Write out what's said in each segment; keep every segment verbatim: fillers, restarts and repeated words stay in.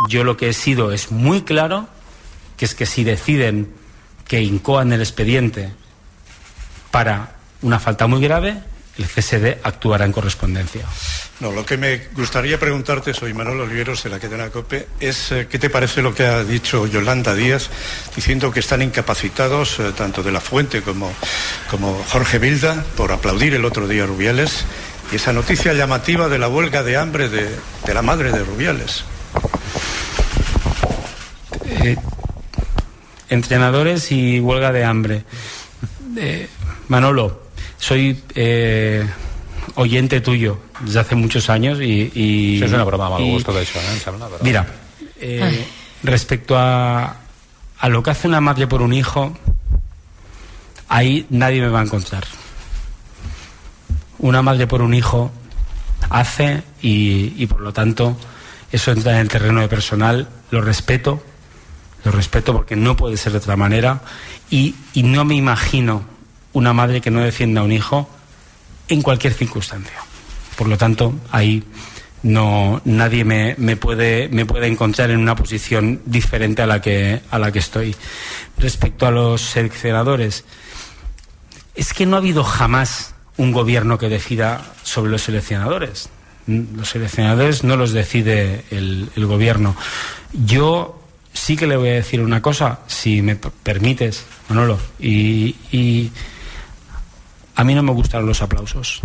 yo lo que he sido es muy claro, que es que si deciden que incoan el expediente para una falta muy grave, el C S D actuará en correspondencia. No, lo que me gustaría preguntarte, soy Manuel Oliveros de la cadena COPE, es eh, ¿qué te parece lo que ha dicho Yolanda Díaz, diciendo que están incapacitados eh, tanto de la Fuente como, como Jorge Vilda por aplaudir el otro día a Rubiales, y esa noticia llamativa de la huelga de hambre de, de la madre de Rubiales? Eh, entrenadores y huelga de hambre. Eh, Manolo, soy eh, oyente tuyo desde hace muchos años y... y sí, és una broma, mal y, gust tot això, eh, em sembla. Però... Mira, eh, respecto a, a lo que hace una madre por un hijo, ahí nadie me va a encontrar. Una madre por un hijo hace y, y por lo tanto eso entra en el terreno de personal, lo respeto, lo respeto porque no puede ser de otra manera y, y no me imagino una madre que no defienda a un hijo en cualquier circunstancia. Por lo tanto, ahí no nadie me, me puede me puede encontrar en una posición diferente a la que a la que estoy. Respecto a los seleccionadores, es que no ha habido jamás un gobierno que decida sobre los seleccionadores. Los seleccionadores no los decide el, el gobierno. Yo sí que le voy a decir una cosa, si me permites, Manolo, y, y a mí no me gustaron los aplausos.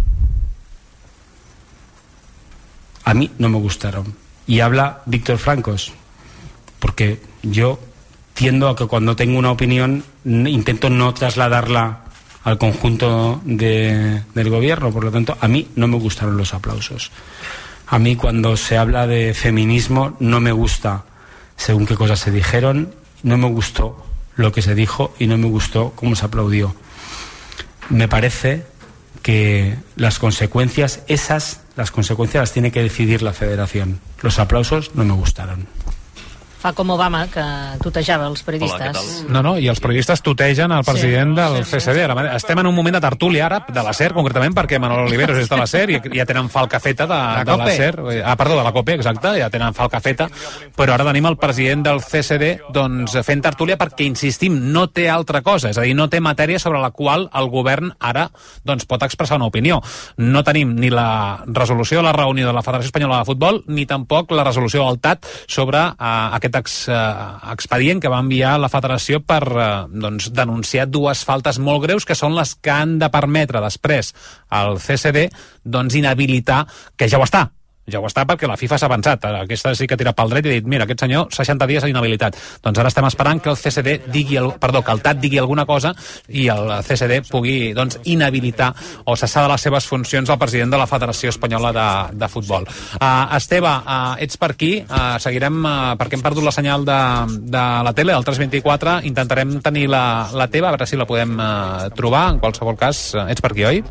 A mí no me gustaron. Y habla Víctor Francos, porque yo tiendo a que cuando tengo una opinión intento no trasladarla al conjunto de, del gobierno. Por lo tanto, a mí no me gustaron los aplausos. A mí cuando se habla de feminismo no me gusta según qué cosas se dijeron, no me gustó lo que se dijo y no me gustó cómo se aplaudió. Me parece que las consecuencias, esas, las consecuencias las tiene que decidir la federación. Los aplausos no me gustaron. Fa com Obama, que tutejava els periodistes. No, no, i els periodistes tutegen el president sí, del C S D. Ara, estem en un moment de tertúlia ara, de la SER, concretament, perquè Manol Oliveros és de la SER i ja tenen Falca feta de, de la SER. Ah, perdó, de la COPE, exacte, ja tenen Falca feta. Però ara tenim el president del C S D doncs, fent tertúlia perquè, insistim, no té altra cosa. És a dir, no té matèria sobre la qual el govern ara doncs, pot expressar una opinió. No tenim ni la resolució de la reunió de la Federació Espanyola de Futbol ni tampoc la resolució del T A T sobre uh, aquest Ex, uh, expedient que va enviar la federació per uh, doncs, denunciar dues faltes molt greus que són les que han de permetre després al C S D doncs, inhabilitar, que ja ho està ja ho està perquè la FIFA s'ha avançat. Aquesta sí que tira pel dret i ha dit, mira, aquest senyor seixanta dies d'inhabilitat. Doncs ara estem esperant que el C S D digui, el, perdó, que el T A T digui alguna cosa i el C S D pugui doncs, inhabilitar o cessar de les seves funcions al president de la Federació Espanyola de, de Futbol. Uh, Esteve, uh, ets per aquí, uh, seguirem uh, perquè hem perdut la senyal de, de la tele, del tres vint-i-quatre, intentarem tenir la, la teva, a veure si la podem uh, trobar, en qualsevol cas, uh, ets per aquí, oi?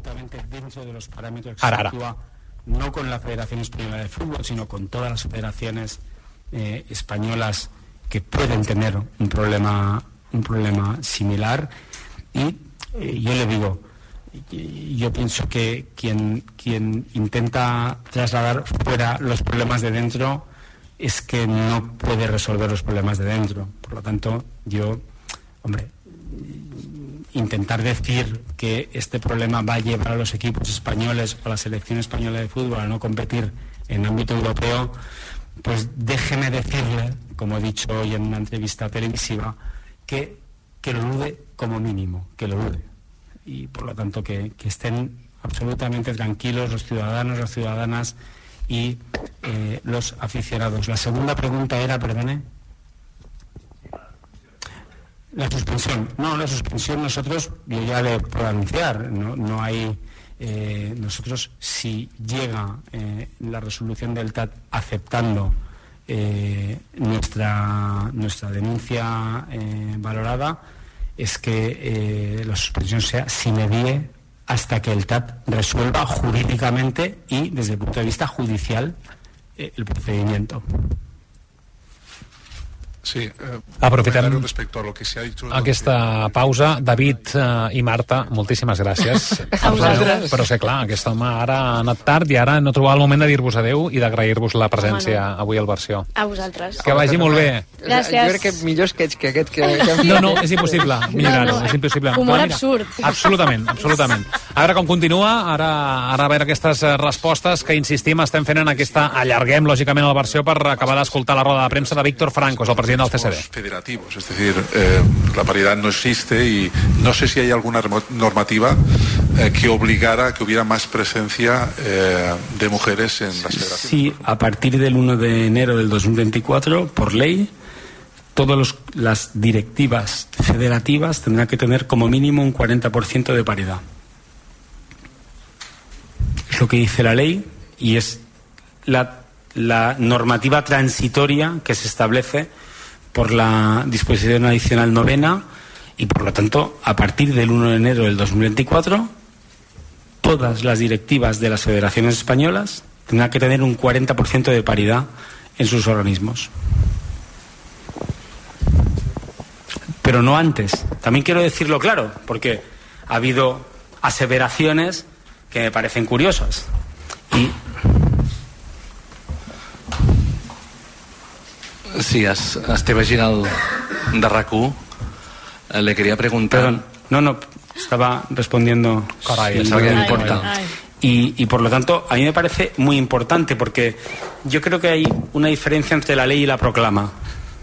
Ara, ara. No con la Federación Española de Fútbol, sino con todas las federaciones eh, españolas que pueden tener un problema, un problema similar. Y eh, yo le digo, yo pienso que quien, quien intenta trasladar fuera los problemas de dentro es que no puede resolver los problemas de dentro. Por lo tanto, yo, hombre, intentar decir que este problema va a llevar a los equipos españoles o a la selección española de fútbol a no competir en ámbito europeo, pues déjeme decirle, como he dicho hoy en una entrevista televisiva, que, que lo dude como mínimo, que lo dude. Y por lo tanto que, que estén absolutamente tranquilos los ciudadanos, las ciudadanas y eh, los aficionados. La segunda pregunta era, perdone. La suspensión. No, la suspensión nosotros, yo ya le puedo anunciar, no, no hay... Eh, nosotros, si llega eh, la resolución del T A T aceptando eh, nuestra, nuestra denuncia eh, valorada, es que eh, la suspensión sea sine die hasta que el T A T resuelva jurídicamente y desde el punto de vista judicial eh, el procedimiento. Sí, eh, aprofitem a aquesta pausa. David eh, i Marta, moltíssimes gràcies. A vosaltres. Però sé, clar, aquest home ara ha anat tard i ara no trobava el moment de dir-vos adeu i d'agrair-vos la presència Home, no. avui al Versió. A vosaltres. Que vagi molt bé. Gràcies. Jo crec que millor sketch que aquest que, que hem fet. No, no, és impossible millorar-ho, No, no, és impossible. humor Però mira, absurd. Absolutament, absolutament. A veure com continua, ara, ara a veure aquestes eh, respostes que, insistim, estem fent en aquesta... Allarguem, lògicament, la versió per acabar d'escoltar la roda de premsa de Víctor Francos, el president del C S D. Federativos, es decir, eh, la paridad no existe y no sé si hay alguna normativa eh, que obligara a que hubiera más presencia eh, de mujeres en las federaciones. Sí, a partir del uno de enero del dos mil veinticuatro, por ley, todas las directivas federativas tendrán que tener como mínimo un cuarenta por ciento de paridad. Es lo que dice la ley y es la, la normativa transitoria que se establece por la disposición adicional novena y, por lo tanto, a partir del uno de enero del dos mil veinticuatro, todas las directivas de las federaciones españolas tendrán que tener un cuarenta por ciento de paridad en sus organismos. Pero no antes. También quiero decirlo claro, porque ha habido aseveraciones que me parecen curiosas. Y Sí, Esteve Giral de R A C U. Le quería preguntar... Perdón, no, no, estaba respondiendo. Caray, si no me importa. Y, y por lo tanto, a mí me parece muy importante, porque yo creo que hay una diferencia entre la ley y la proclama.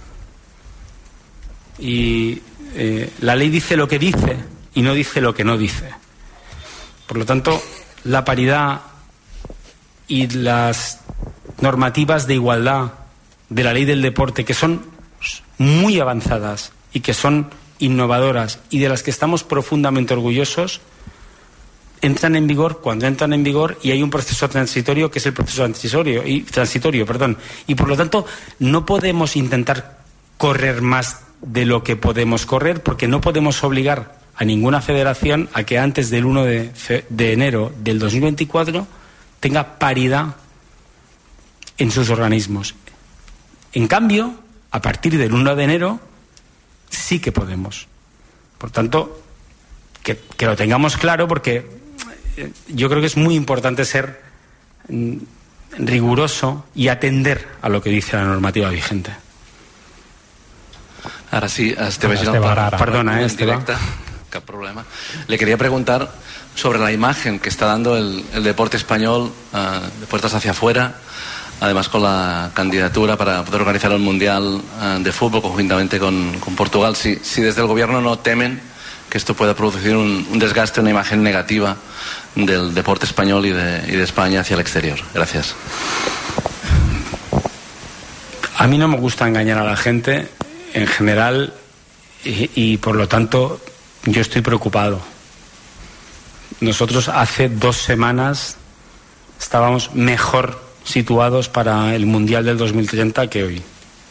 Y eh, la ley dice lo que dice y no dice lo que no dice. Por lo tanto, la paridad y las normativas de igualdad de la ley del deporte, que son muy avanzadas y que son innovadoras y de las que estamos profundamente orgullosos, entran en vigor cuando entran en vigor y hay un proceso transitorio que es el proceso transitorio y transitorio, perdón. Y por lo tanto, no podemos intentar correr más de lo que podemos correr, porque no podemos obligar a ninguna federación a que antes del uno de enero del dos mil veinticuatro tenga paridad en sus organismos. En cambio, a partir del uno de enero sí que podemos. Por tanto, que, que lo tengamos claro, porque yo creo que es muy importante ser riguroso y atender a lo que dice la normativa vigente. Ahora sí, Esteve Ahora, Giral, Esteve, ara, ara. Perdona, eh, en Esteve. directa, cap problema. Le quería preguntar sobre la imagen que está dando el, el deporte español uh, de puertas hacia afuera, además con la candidatura para poder organizar el Mundial uh, de Fútbol conjuntamente con, con Portugal. Si, si desde el gobierno no temen que esto pueda producir un, un desgaste, una imagen negativa del deporte español y de, y de España hacia el exterior. Gracias. A mí no me gusta engañar a la gente en general y, y por lo tanto yo estoy preocupado. Nosotros hace dos semanas estábamos mejor situados para el Mundial del dos mil treinta que hoy.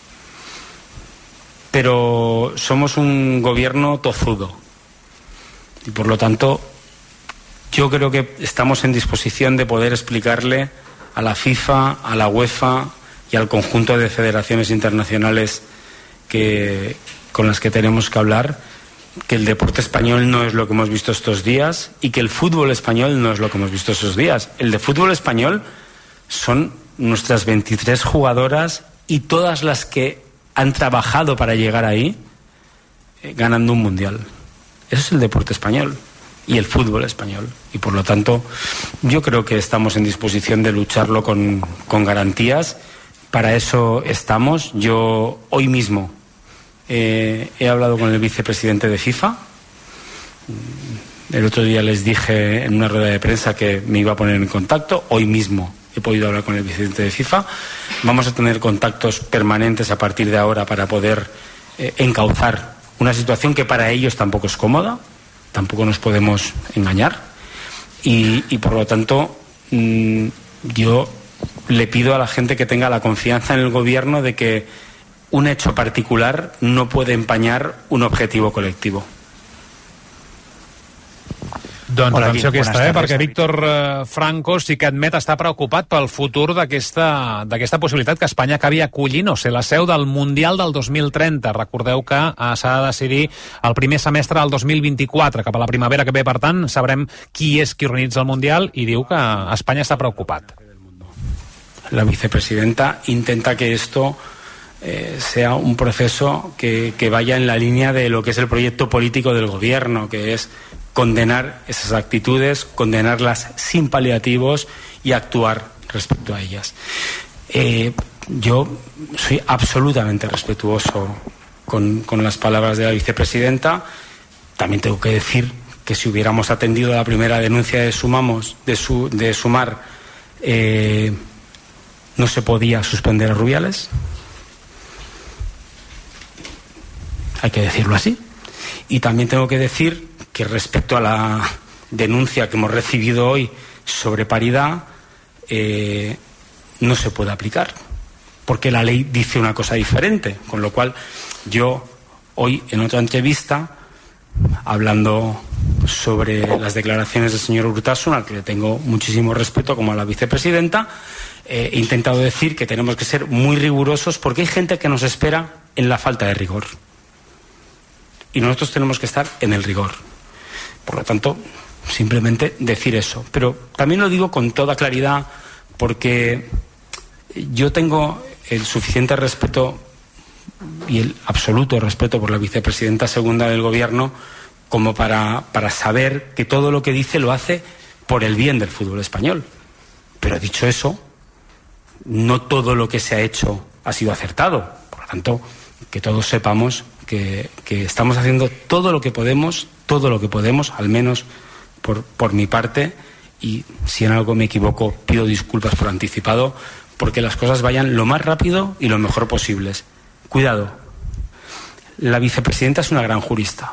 Pero somos un gobierno tozudo y por lo tanto yo creo que estamos en disposición de poder explicarle a la FIFA, a la UEFA y al conjunto de federaciones internacionales que, con las que tenemos que hablar, que el deporte español no es lo que hemos visto estos días y que el fútbol español no es lo que hemos visto estos días. El de fútbol español son nuestras veintitrés jugadoras y todas las que han trabajado para llegar ahí eh, ganando un mundial. Eso es el deporte español y el fútbol español. Y por lo tanto, yo creo que estamos en disposición de lucharlo con, con garantías. Para eso estamos. Yo hoy mismo eh, he hablado con el vicepresidente de FIFA. El otro día les dije en una rueda de prensa que me iba a poner en contacto. Hoy mismo he podido hablar con el vicepresidente de FIFA. Vamos a tener contactos permanentes a partir de ahora para poder eh, encauzar una situación que para ellos tampoco es cómoda, tampoco nos podemos engañar. Y, y por lo tanto, mmm, yo le pido a la gente que tenga la confianza en el gobierno de que un hecho particular no puede empañar un objetivo colectivo. Doncs Hola, atenció aquí. aquesta, Buenas eh? tardes. Perquè Víctor eh, Franco sí que admet estar preocupat pel futur d'aquesta d'aquesta possibilitat que Espanya acabi acollint o ser la seu del Mundial del dos mil trenta. Recordeu que eh, s'ha de decidir el primer semestre del dos mil vint-i-quatre, cap a la primavera que ve, per tant, sabrem qui és qui organitza el Mundial, i diu que Espanya està preocupat. La vicepresidenta intenta que esto eh, sea un proceso que, que vaya en la línea de lo que es el proyecto político del gobierno, que es condenar esas actitudes, condenarlas sin paliativos y actuar respecto a ellas. Eh, yo soy absolutamente respetuoso con, con las palabras de la vicepresidenta. También tengo que decir que si hubiéramos atendido a la primera denuncia de Sumamos, de, su, de Sumar, eh, no se podía suspender a Rubiales. Hay que decirlo así. Y también tengo que decir que respecto a la denuncia que hemos recibido hoy sobre paridad, eh, no se puede aplicar, porque la ley dice una cosa diferente. Con lo cual, yo hoy en otra entrevista, hablando sobre las declaraciones del señor Urtasun, al que le tengo muchísimo respeto como a la vicepresidenta, eh, he intentado decir que tenemos que ser muy rigurosos porque hay gente que nos espera en la falta de rigor. Y nosotros tenemos que estar en el rigor. Por lo tanto, simplemente decir eso. Pero también lo digo con toda claridad porque yo tengo el suficiente respeto y el absoluto respeto por la vicepresidenta segunda del Gobierno como para, para saber que todo lo que dice lo hace por el bien del fútbol español. Pero dicho eso, no todo lo que se ha hecho ha sido acertado. Por lo tanto, que todos sepamos que, que estamos haciendo todo lo que podemos, todo lo que podemos, al menos por, por mi parte, y si en algo me equivoco pido disculpas por anticipado, porque las cosas vayan lo más rápido y lo mejor posibles. Cuidado, la vicepresidenta es una gran jurista.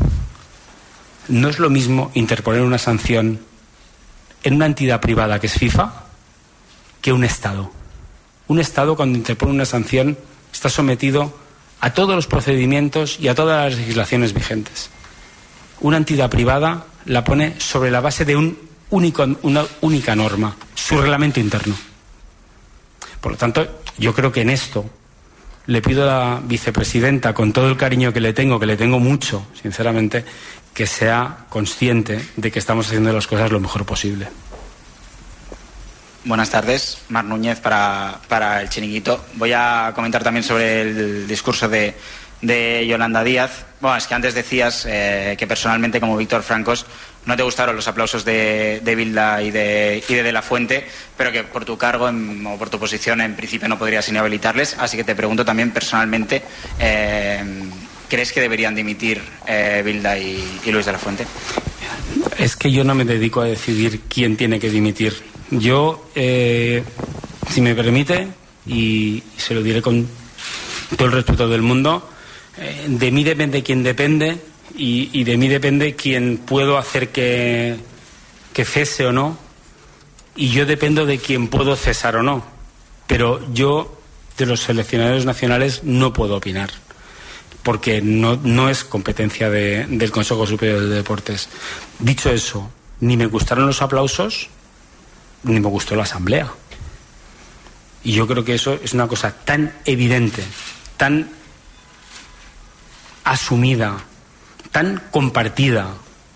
No es lo mismo interponer una sanción en una entidad privada que es FIFA que un Estado. Un Estado, cuando interpone una sanción, está sometido a todos los procedimientos y a todas las legislaciones vigentes. Una entidad privada la pone sobre la base de un único, una única norma, su reglamento interno. Por lo tanto, yo creo que en esto le pido a la vicepresidenta, con todo el cariño que le tengo, que le tengo mucho, sinceramente, que sea consciente de que estamos haciendo las cosas lo mejor posible. Buenas tardes, Mar Núñez para, para El Chiringuito. Voy a comentar también sobre el discurso de, de Yolanda Díaz. Bueno, es que antes decías eh, que personalmente, como Víctor Francos, no te gustaron los aplausos de, de Bilda y de, y de De la Fuente, pero que por tu cargo en, o por tu posición en principio no podrías inhabilitarles. Así que te pregunto también personalmente, eh, ¿crees que deberían dimitir eh, Bilda y, y Luis De la Fuente? Es que yo no me dedico a decidir quién tiene que dimitir. Yo, eh, si me permite, y, y se lo diré con todo el respeto del mundo, eh, de mí depende quién depende y, y de mí depende quién puedo hacer que, que cese o no, y yo dependo de quién puedo cesar o no. Pero yo, de los seleccionadores nacionales, no puedo opinar, porque no, no es competencia de, del Consejo Superior de Deportes. Dicho eso, ni me gustaron los aplausos, ni me gustó la asamblea. Y yo creo que eso es una cosa tan evidente, tan asumida, tan compartida.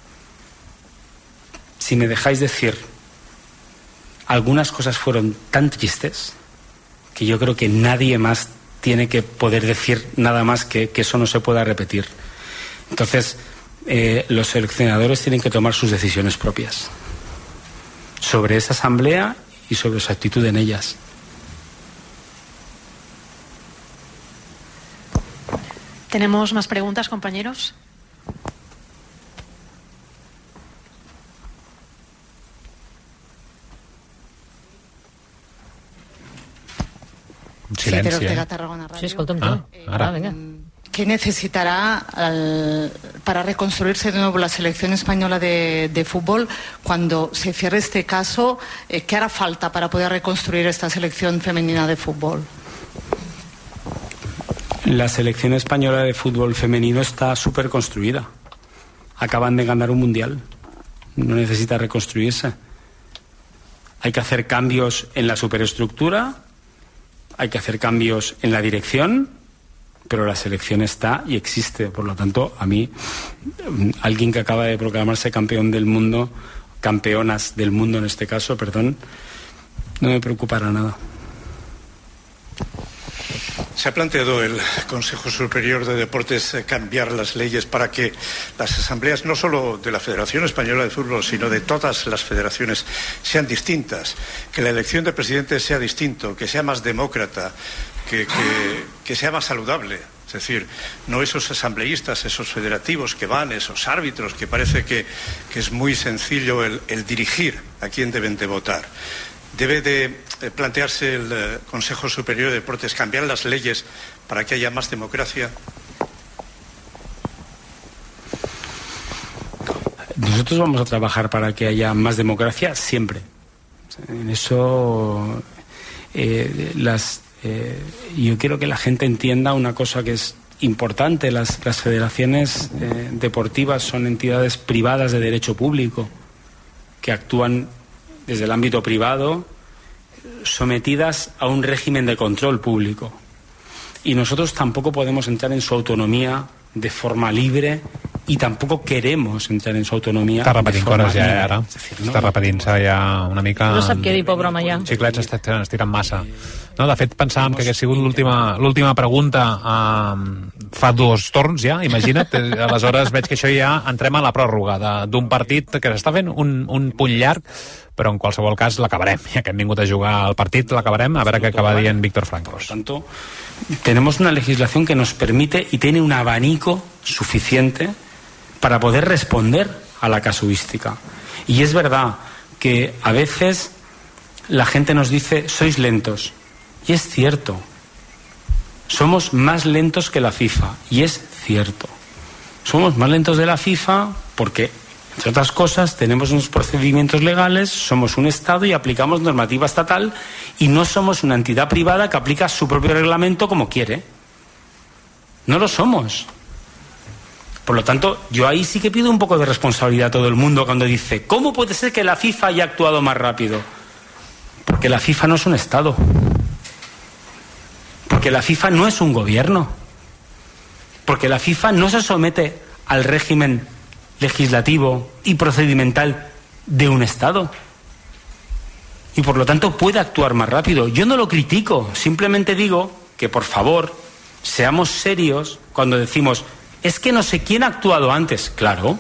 Si me dejáis decir, algunas cosas fueron tan tristes que yo creo que nadie más tiene que poder decir nada más que, que eso no se pueda repetir. Entonces, eh, los seleccionadores tienen que tomar sus decisiones propias sobre esa asamblea y sobre su actitud en ellas. ¿Tenemos más preguntas, compañeros? Silenci, sí, eh? Tarragona Radio. Sí, escolta'm tu. Ah, ara. Ah, vinga. ¿Qué necesitará al- para reconstruirse de nuevo la selección española de, de fútbol cuando se cierre este caso? Eh, ¿Qué hará falta para poder reconstruir esta selección femenina de fútbol? La selección española de fútbol femenino está súper construida. Acaban de ganar un mundial. no necesita reconstruirse. Hay que hacer cambios en la superestructura, hay que hacer cambios en la dirección, pero la selección está y existe. Por lo tanto, a mí, alguien que acaba de proclamarse campeón del mundo, campeonas del mundo en este caso, perdón, no me preocupará nada. ¿Se ha planteado el Consejo Superior de Deportes cambiar las leyes para que las asambleas, no solo de la Federación Española de Fútbol, sino de todas las federaciones, sean distintas? Que la elección de presidente sea distinto, que sea más demócrata, que, que, que sea más saludable. Es decir, no esos asambleístas, esos federativos que van, esos árbitros, que parece que, que es muy sencillo el, el dirigir a quién deben de votar. Debe de plantearse el eh, Consejo Superior de Deportes cambiar las leyes para que haya más democracia. Nosotros vamos a trabajar para que haya más democracia siempre. En eso eh, las eh, yo quiero que la gente entienda una cosa que es importante. Las, las federaciones eh, deportivas son entidades privadas de derecho público que actúan desde el ámbito privado, sometidas a un régimen de control público. Y nosotros tampoco podemos entrar en su autonomía de forma libre i tampoc queremos entrar en su autonomia. Està repetint coses ja, eh, ara. Està repetint-se ja una mica... No sap què dir, pobre home, ja. Xiclets estan estirant massa. No, de fet, pensàvem que hagués sigut l'última l'última pregunta eh, fa dos torns ja, imagina't. Aleshores veig que això ja entrem a la pròrroga d'un partit que s'està fent un, un punt llarg, però en qualsevol cas l'acabarem. Ja que hem vingut a jugar al partit, l'acabarem, a veure què acaba dient Víctor Francos. Por tanto, tenemos una legislación que nos permite y tiene un abanico suficiente para poder responder a la casuística. Y es verdad que a veces la gente nos dice, sois lentos. Y es cierto. Somos más lentos que la FIFA. Y es cierto. Somos más lentos de la FIFA porque, entre otras cosas, tenemos unos procedimientos legales, somos un Estado y aplicamos normativa estatal y no somos una entidad privada que aplica su propio reglamento como quiere. No lo somos. Por lo tanto, yo ahí sí que pido un poco de responsabilidad a todo el mundo cuando dice, ¿cómo puede ser que la FIFA haya actuado más rápido? Porque la FIFA no es un Estado. Porque la FIFA no es un gobierno. Porque la FIFA no se somete al régimen legislativo y procedimental de un Estado. Y por lo tanto puede actuar más rápido. Yo no lo critico, simplemente digo que por favor seamos serios cuando decimos, es que no sé quién ha actuado antes. Claro.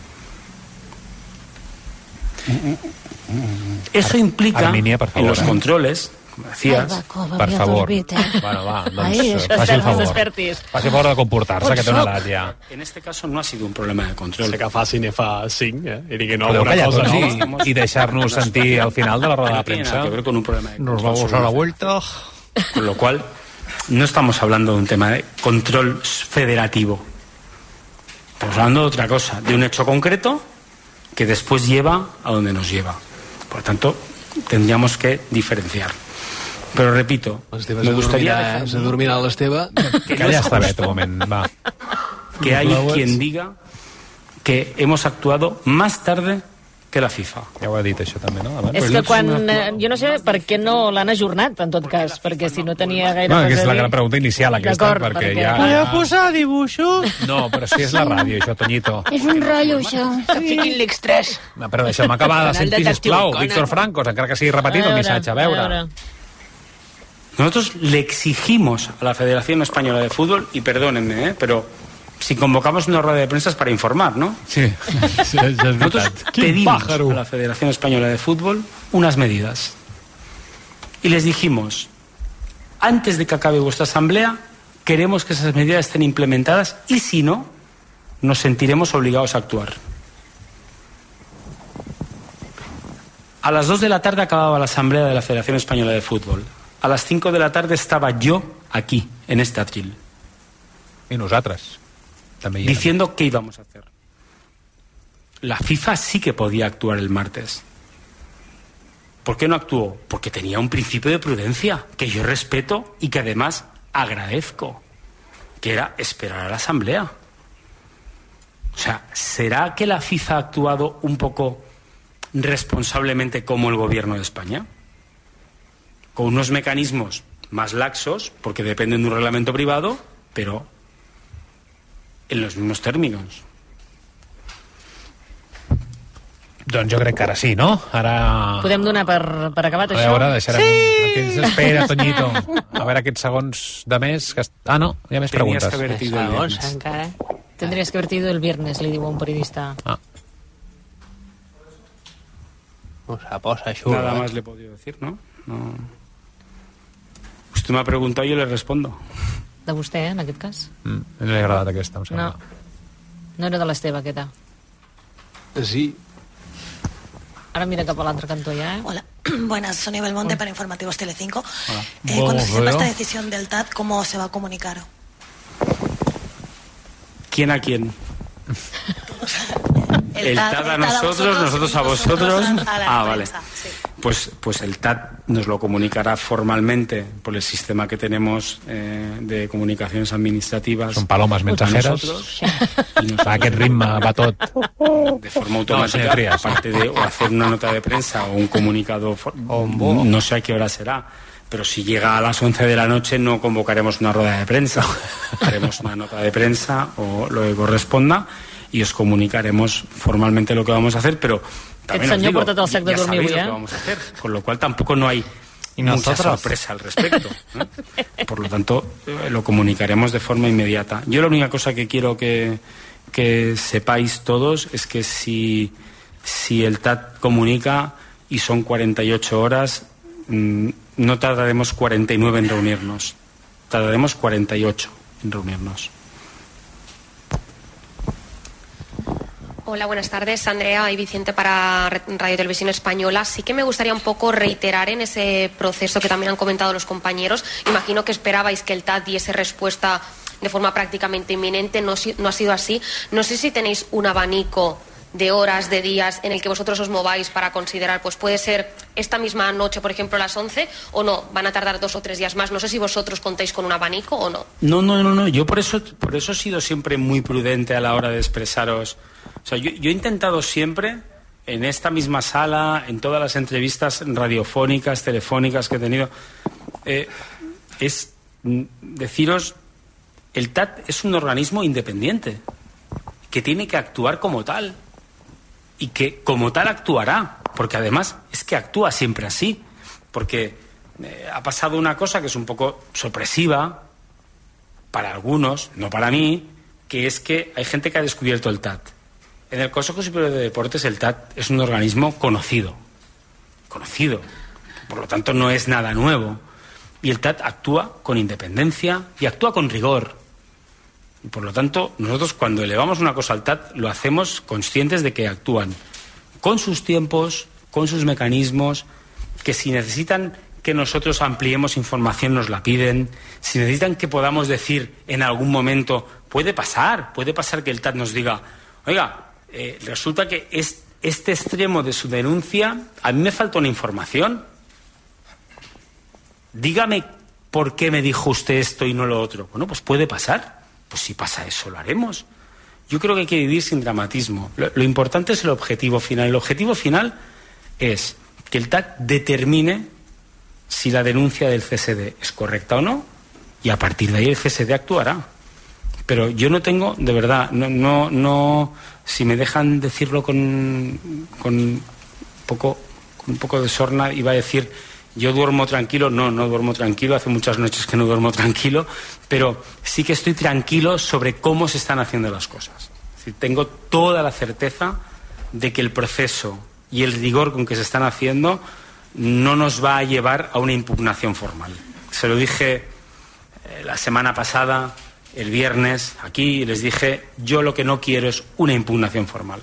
Eso implica Arminia, favor, en los eh? controles, como decías, Ai, va, per favor. Bueno, va, doncs, faci el favor. Faci el favor de comportar-se, que té una edat ja. En este caso no ha sido un problema de control. Sé que facin F cinc, eh? I digui no, podeu alguna cosa, tots, no? I, i deixar-nos sentir al final de la roda de premsa. Que ver con un problema de Nos vamos a la vuelta. Con lo cual, no estamos hablando de un tema de control federativo. Estamos hablando de otra cosa, de un hecho concreto que después lleva a donde nos lleva. Por lo tanto, tendríamos que diferenciar. Pero repito, me gustaría... Se dormirà l'Esteve. Que ja està bé, un moment, va. Que hay quien diga que hemos actuado más tarde que la FIFA. Ja ho ha dit això també, no? Abans. És que quan... Eh, jo no sé per què no l'han ajornat, en tot cas, perquè si no tenia gaire... No, que és la gran pregunta inicial, aquesta, perquè, perquè ja... Podeu posar dibuixos? No, però si és la ràdio, això, Toñito. És un rotllo, això. Que fiquin l'extrés. No, però deixa'm acabar de sentir, sisplau, Víctor Francos, encara que sigui repetit el missatge, a veure. A veure. Nosotros le exigimos a la Federación Española de Fútbol, y perdónenme, ¿eh? pero si convocamos una rueda de prensa es para informar, ¿no? Sí, sí, es Nosotros pedimos a la Federación Española de Fútbol unas medidas. Y les dijimos, antes de que acabe vuestra asamblea, queremos que esas medidas estén implementadas y si no, nos sentiremos obligados a actuar. A las dos de la tarde acababa la asamblea de la Federación Española de Fútbol. A las cinco de la tarde estaba yo aquí, en este atril. Y nosotras. También diciendo qué íbamos a hacer. La FIFA sí que podía actuar el martes. ¿Por qué no actuó? Porque tenía un principio de prudencia que yo respeto y que además agradezco, que era esperar a la asamblea. O sea, ¿será que la FIFA ha actuado un poco responsablemente como el gobierno de España? Con unos mecanismos más laxos, porque dependen de un reglamento privado, pero en los mismos términos. Doncs jo crec que ara sí, no? Ara... Podem donar per, per acabat, a això? veure, deixarem... Sí! Espera, Toñito. A veure aquests segons de més... Que... Ah, no, hi ha més preguntes. Tenías que haber tido el viernes. encara. Tendrías que haber tido el viernes, li diu a un periodista. Ah. O sea, posa xulo. Nada eh? más le he podido decir, ¿no? No. Usted me ha preguntado y yo le respondo. De vostè, eh, en aquest cas? Mm, no li ha agradat aquesta, em sembla. No. No era de l'Esteve, aquesta. Sí. Ahora mira cap a l'altre cantó ya, ¿eh? Hola, buenas, Sonia Belmonte para Informativos Telecinco. Eh, Bon, cuando se sepa bueno. esta decisión del T A T, ¿cómo se va a comunicar? ¿Quién a quién? El T A T a el T A T nosotros, nosotros a vosotros. a la Ah, vale. prensa, sí. Pues, pues el T A T nos lo comunicará formalmente por el sistema que tenemos eh, de comunicacions administratives. Són palomes mensajeres. Nosotros, y nos- A aquest ritme va tot. de forma No, senyor automática, Trias. aparte de o hacer una nota de prensa o un comunicado, for- no sé a qué hora será, pero si llega a las once de la noche no convocaremos una rueda de prensa, haremos una nota de prensa o lo que corresponda y os comunicaremos formalmente lo que vamos a hacer, pero también os senyor digo, porta't el sac de ya dormir sabéis avui, lo que eh? vamos a hacer, con lo cual tampoco no hay ¿Y mucha nosotros? sorpresa al respecto, ¿eh? Por lo tanto, eh, lo comunicaremos de forma inmediata. Yo la única cosa que quiero que, que sepáis todos es que si, si el T A T comunica y son cuarenta y ocho horas, mmm, no tardaremos cuarenta y nueve en reunirnos, tardaremos cuarenta y ocho en reunirnos. Hola, buenas tardes. Andrea y Vicente para Radio Televisión Española. Sí que me gustaría un poco reiterar en ese proceso que también han comentado los compañeros. Imagino que esperabais que el T A T diese respuesta de forma prácticamente inminente. No, si- no ha sido así. No sé si tenéis un abanico de horas, de días en el que vosotros os mováis para considerar, pues puede ser esta misma noche, por ejemplo, a las once, o no, van a tardar dos o tres días más. No sé si vosotros contáis con un abanico o no. No, no, no, no. Yo por eso, por eso he sido siempre muy prudente a la hora de expresaros. O sea, yo, yo he intentado siempre, en esta misma sala, en todas las entrevistas radiofónicas, telefónicas que he tenido, eh, es mm, deciros, el T A T es un organismo independiente, que tiene que actuar como tal, y que como tal actuará, porque además es que actúa siempre así, porque eh, ha pasado una cosa que es un poco sorpresiva para algunos, no para mí, que es que hay gente que ha descubierto el T A T. En el Consejo Superior de Deportes el T A T es un organismo conocido, conocido, por lo tanto no es nada nuevo, y el T A T actúa con independencia y actúa con rigor. Y por lo tanto, nosotros cuando elevamos una cosa al T A T lo hacemos conscientes de que actúan con sus tiempos, con sus mecanismos, que si necesitan que nosotros ampliemos información nos la piden, si necesitan que podamos decir en algún momento, puede pasar, puede pasar que el T A T nos diga, oiga, eh, resulta que es, este extremo de su denuncia, a mí me falta una información, dígame por qué me dijo usted esto y no lo otro. Bueno, pues puede pasar. Pues si pasa eso, lo haremos. Yo creo que hay que vivir sin dramatismo. Lo, lo importante es el objetivo final. El objetivo final es que el T A T determine si la denuncia del C S D es correcta o no, y a partir de ahí el C S D actuará. Pero yo no tengo, de verdad, no, no, no si me dejan decirlo con, con, un poco, con un poco de sorna, iba a decir, yo duermo tranquilo. No, no duermo tranquilo, hace muchas noches que no duermo tranquilo, pero sí que estoy tranquilo sobre cómo se están haciendo las cosas. Es decir, tengo toda la certeza de que el proceso y el rigor con que se están haciendo no nos va a llevar a una impugnación formal. Se lo dije eh, la semana pasada, el viernes, aquí, y les dije, yo lo que no quiero es una impugnación formal.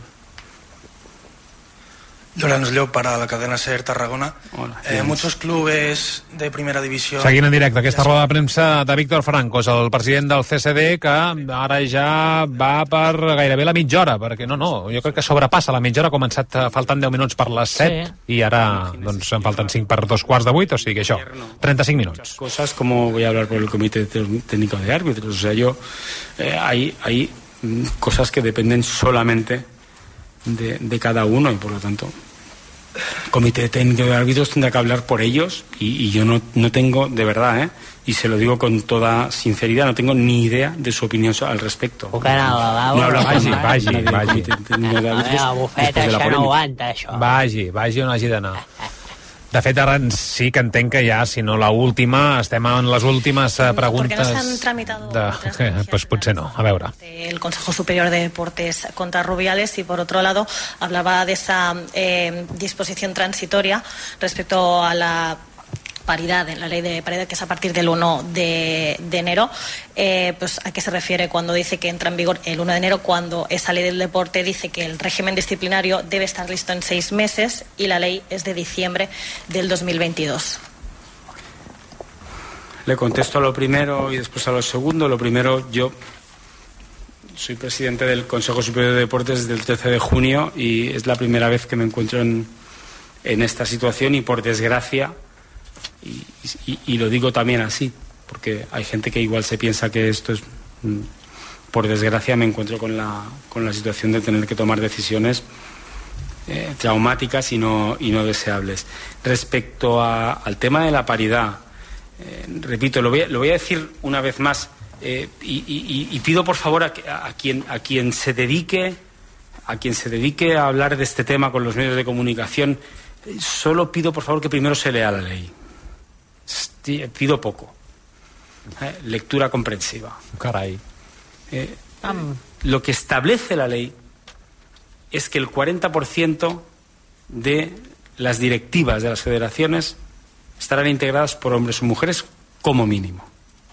Llorens Llop para la cadena SER Tarragona. Hola, eh, muchos clubes de primera división... Seguint en directe aquesta roda de premsa de Víctor Francos, el president del C S D, que ara ja va per gairebé la mitja hora, perquè no, no, jo crec que sobrepassa la mitja hora, ha començat faltant deu minuts per les set, sí. I ara doncs en falten cinc per dos quarts de vuit, o sigui que això, trenta-cinc minuts. Cosas como voy a hablar por el Comité Técnico de Árbitros, o sea, yo, eh, hay, hay cosas que dependen solamente de, de cada uno y por lo tanto el comité técnico de árbitros tendrá que hablar por ellos y, y yo no, no tengo, de verdad, ¿eh? y se lo digo con toda sinceridad, no tengo ni idea de su opinión al respecto. No habla vagi, vagi, vagi. La bufeta ja no aguanta, això. Vagi, vagi on hagi d'anar. De fet, ara sí que entenc que ja, si no la última, estem en les últimes eh, preguntes... Porque no se han tramitado... De... Eh, pues potser no, a veure. El Consejo Superior de Deportes contra Rubiales y, por otro lado, hablaba de esa eh, disposición transitoria respecto a la paridad, en la ley de paridad, que es a partir del uno de enero. Eh, pues, ¿a qué se refiere cuando dice que entra en vigor el uno de enero? Cuando esa ley del deporte dice que el régimen disciplinario debe estar listo en seis meses y la ley es de diciembre del dos mil veintidós. Le contesto a lo primero y después a lo segundo. Lo primero, yo soy presidente del Consejo Superior de Deportes desde el trece de junio y es la primera vez que me encuentro en, en esta situación y, por desgracia, Y, y, y lo digo también así, porque hay gente que igual se piensa que esto es, por desgracia me encuentro con la, con la situación de tener que tomar decisiones eh, traumáticas y no, y no deseables. Respecto a, al tema de la paridad, eh, repito, lo voy, a, lo voy a decir una vez más eh, y, y, y pido por favor a, a, quien, a quien se dedique a quien se dedique a hablar de este tema con los medios de comunicación, eh, solo pido por favor que primero se lea la ley. Pido poco. Eh, lectura comprensiva. Caray. Eh, lo que establece la ley es que el cuarenta por ciento de las directivas de las federaciones estarán integradas por hombres o mujeres como mínimo.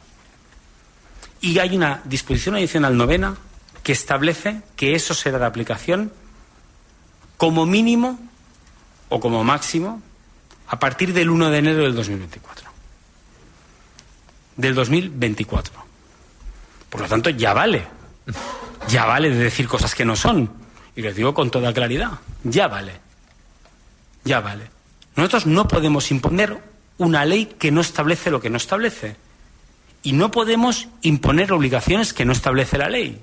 Y hay una disposición adicional novena que establece que eso será de aplicación como mínimo o como máximo a partir del uno de enero del dos mil veinticuatro. Del dos mil veinticuatro. Por lo tanto, ya vale. Ya vale de decir cosas que no son. Y les digo con toda claridad. Ya vale. Ya vale. Nosotros no podemos imponer una ley que no establece lo que no establece. Y no podemos imponer obligaciones que no establece la ley.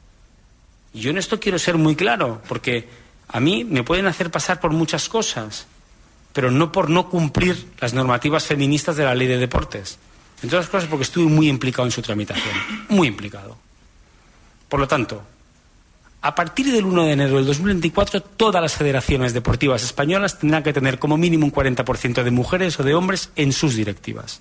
Y yo en esto quiero ser muy claro, porque a mí me pueden hacer pasar por muchas cosas, pero no por no cumplir las normativas feministas de la ley de deportes. Entre otras cosas porque estuve muy implicado en su tramitación, muy implicado. Por lo tanto, a partir del uno de enero del dos mil veinticuatro, todas las federaciones deportivas españolas tendrán que tener como mínimo un cuarenta por ciento de mujeres o de hombres en sus directivas.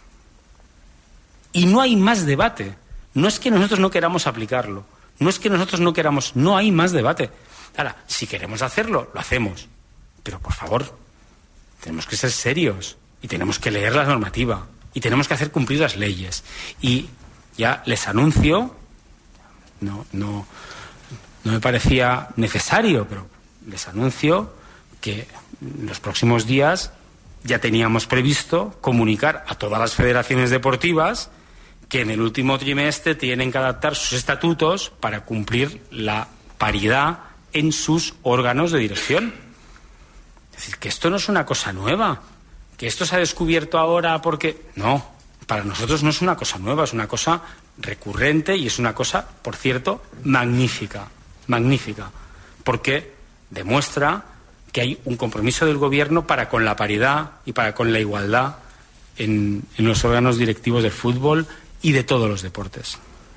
Y no hay más debate. No es que nosotros no queramos aplicarlo, no es que nosotros no queramos, no hay más debate. Ahora, si queremos hacerlo, lo hacemos. Pero, por favor, tenemos que ser serios y tenemos que leer la normativa. Y tenemos que hacer cumplir las leyes. Y ya les anuncio, no, no, no me parecía necesario, pero les anuncio que en los próximos días ya teníamos previsto comunicar a todas las federaciones deportivas que en el último trimestre tienen que adaptar sus estatutos para cumplir la paridad en sus órganos de dirección. Es decir, que esto no es una cosa nueva. Que esto se ha descubierto ahora porque... No, para nosotros no es una cosa nueva, es una cosa recurrente y es una cosa, por cierto, magnífica, magnífica, porque demuestra que hay un compromiso del gobierno para con la paridad y para con la igualdad en, en los órganos directivos del fútbol y de todos los deportes.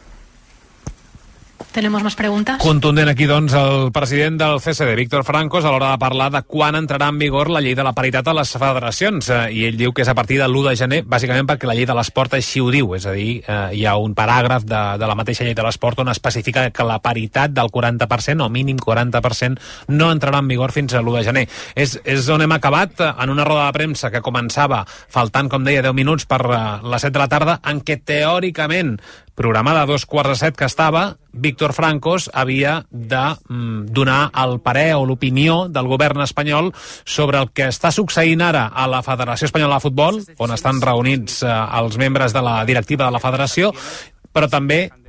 Tenemos más preguntas. Contundent aquí, doncs, el president del C S D, Víctor Francos, a l'hora de parlar de quan entrarà en vigor la llei de la paritat a les federacions. I ell diu que és a partir de l'u de gener, bàsicament perquè la llei de l'esport així ho diu. És a dir, eh, hi ha un paràgraf de, de la mateixa llei de l'esport on especifica que la paritat del quaranta per cent, o mínim quaranta per cent, no entrarà en vigor fins a l'u de gener. És, és on hem acabat, en una roda de premsa que començava faltant, com deia, deu minuts per les set de la tarda, en què teòricament programada a dos quarts de set que estava, Víctor Francos havia de mm, donar el parer o l'opinió del govern espanyol sobre el que està succeint ara a la Federació Espanyola de Futbol, on estan reunits eh, els membres de la directiva de la federació, però també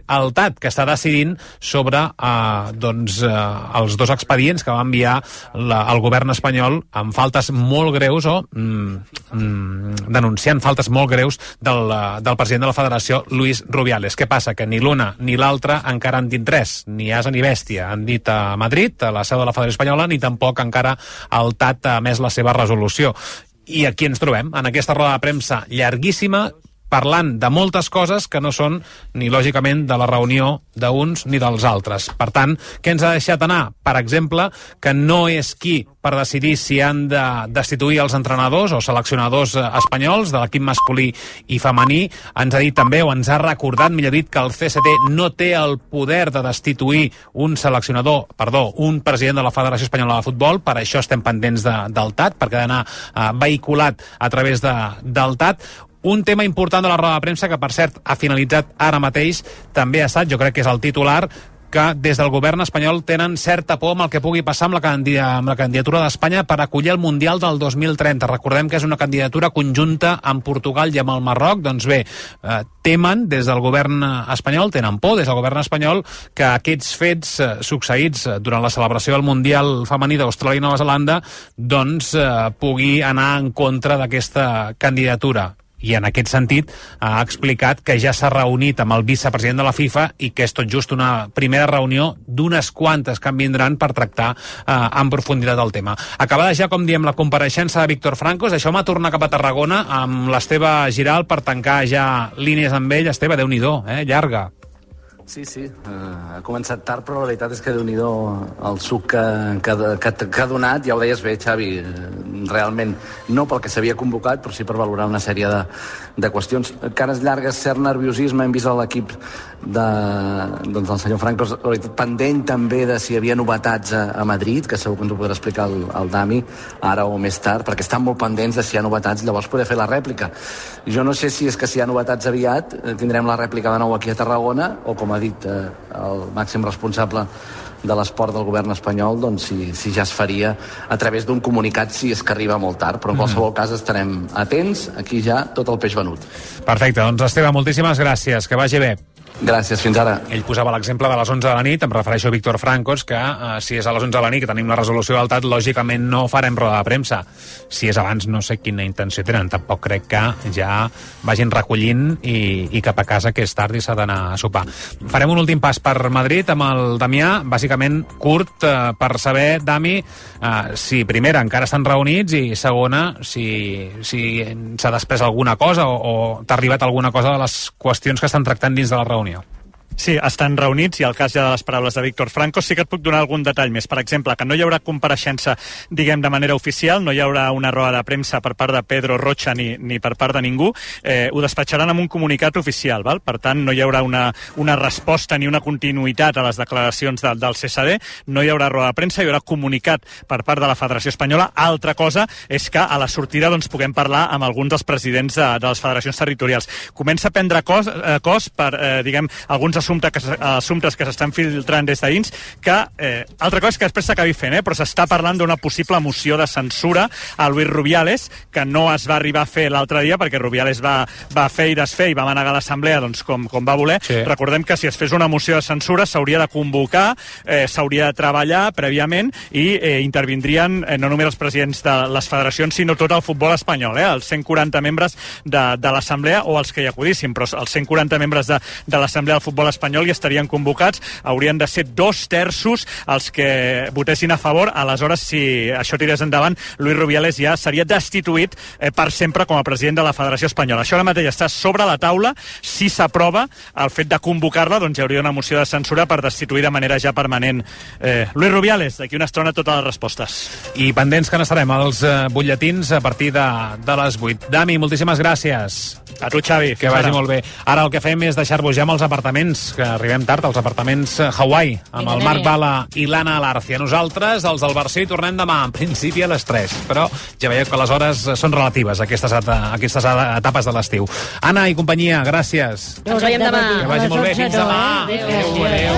el T A T, que està decidint sobre eh, doncs, eh, els dos expedients que va enviar la, el govern espanyol amb faltes molt greus o mm, mm, denunciant faltes molt greus del, del president de la Federació, Luis Rubiales. Què passa? Que ni l'una ni l'altra encara han dit res, ni asa ni bèstia han dit a Madrid, a la seu de la Federació Espanyola, ni tampoc encara el T A T ha emès la seva resolució. I aquí ens trobem, en aquesta roda de premsa llarguíssima, parlant de moltes coses que no són ni, lògicament, de la reunió d'uns ni dels altres. Per tant, què ens ha deixat anar? Per exemple, que no és qui per decidir si han de destituir els entrenadors o seleccionadors espanyols de l'equip masculí i femení. Ens ha dit també, o ens ha recordat, millor dit, que el C S D no té el poder de destituir un seleccionador, perdó, un president de la Federació Espanyola de Futbol. Per això estem pendents de, del T A T, perquè ha d'anar eh, vehiculat a través de, del T A T. Un tema important de la roda de premsa, que per cert ha finalitzat ara mateix, també ha estat, jo crec que és el titular, que des del govern espanyol tenen certa por amb el que pugui passar amb la, amb la candidatura d'Espanya per acollir el Mundial del dos mil trenta. Recordem que és una candidatura conjunta amb Portugal i amb el Marroc. Doncs bé, eh, temen des del govern espanyol, tenen por des del govern espanyol, que aquests fets eh, succeïts durant la celebració del Mundial femení d'Austràlia i Nova Zelanda doncs eh, pugui anar en contra d'aquesta candidatura. I en aquest sentit ha explicat que ja s'ha reunit amb el vicepresident de la FIFA i que és tot just una primera reunió d'unes quantes que en vindran per tractar eh, en profunditat el tema. Acabada ja, com diem, la compareixença de Víctor Francos, deixeu-me tornar cap a Tarragona amb l'Esteve Giral per tancar ja línies amb ell. Esteve, Déu-n'hi-do, eh? Llarga. Sí, sí, uh, ha començat tard, però la veritat és que Déu-n'hi-do el suc que, que, que, que ha donat. Ja ho deies bé, Xavi, realment no pel que s'havia convocat, però sí per valorar una sèrie de, de qüestions. Cares llargues, cert nerviosisme, hem vist a l'equip de, doncs, del senyor Francos, pendent també de si hi havia novetats a, a Madrid, que segur que ens ho podrà explicar el, el Dami, ara o més tard, perquè estan molt pendents de si hi ha novetats, llavors poder fer la rèplica. Jo no sé si és que si hi ha novetats aviat tindrem la rèplica de nou aquí a Tarragona, o com ha dit eh, el màxim responsable de l'esport del govern espanyol, doncs si, si ja es faria a través d'un comunicat, si és que arriba molt tard, però en qualsevol cas estarem atents, aquí ja tot el peix venut. Perfecte, doncs Esteve, moltíssimes gràcies, que vagi bé. Gràcies, fins ara. Ell posava l'exemple de les onze de la nit, em refereixo a Víctor Francos, que eh, si és a les onze de la nit que tenim la resolució del T A T, lògicament no farem roda de premsa. Si és abans, no sé quina intenció tenen. Tampoc crec que ja vagin recollint i, i cap a casa, que és tard i s'ha d'anar a sopar. Farem un últim pas per Madrid amb el Damià, bàsicament curt, eh, per saber, Dami, eh, si primera encara estan reunits i segona, si, si s'ha després alguna cosa o, o t'ha arribat alguna cosa de les qüestions que estan tractant dins de la reunió. Sí, estan reunits i al cas ja de les paraules de Víctor Francos sí que et puc donar algun detall més. Per exemple, que no hi haurà compareixença, diguem, de manera oficial, no hi haurà una roda de premsa per part de Pedro Rocha ni, ni per part de ningú, eh, ho despatxaran amb un comunicat oficial, val? Per tant, no hi haurà una, una resposta ni una continuïtat a les declaracions de, del C S D, no hi haurà roda de premsa, hi haurà comunicat per part de la Federació Espanyola. Altra cosa és que a la sortida doncs, puguem parlar amb alguns dels presidents de, de les federacions territorials. Comença a prendre cos, eh, cos per, eh, diguem, alguns assumptes que, assumptes que s'estan filtrant des de dins, que eh, altra cosa és que després s'acabi fent, eh, però s'està parlant d'una possible moció de censura a Luis Rubiales, que no es va arribar a fer l'altre dia, perquè Rubiales va, va fer i desfer i va manegar l'assemblea doncs, com, com va voler. Sí. Recordem que si es fes una moció de censura s'hauria de convocar, eh, s'hauria de treballar prèviament i eh, intervindrien eh, no només els presidents de les federacions, sinó tot el futbol espanyol, eh, els cent quaranta membres de, de l'assemblea o els que hi acudissin, però els cent quaranta membres de, de l'assemblea del futbol espanyol hi estarien convocats, haurien de ser dos terços els que votessin a favor. Aleshores, si això tirés endavant, Luis Rubiales ja seria destituït eh, per sempre com a president de la Federació Espanyola. Això ara mateix està sobre la taula. Si s'aprova el fet de convocar-la, doncs hi hauria una moció de censura per destituir de manera ja permanent eh, Luis Rubiales. D'aquí una estona totes les respostes. I pendents que n'estarem als eh, butlletins a partir de, de les vuit. Dami, moltíssimes gràcies. A tu, Xavi. Que vagi molt bé. Ara el que fem és deixar-vos ja amb els apartaments, que arribem tard, els apartaments Hawaii, amb el Marc Bala i l'Anna Alarcia. Nosaltres, els del Barça, tornem demà, en principi a les tres, però ja veieu que les hores són relatives, aquestes, aquestes etapes de l'estiu. Anna i companyia, gràcies. Ens veiem demà. Que vagi molt bé, fins demà. Adéu, adéu.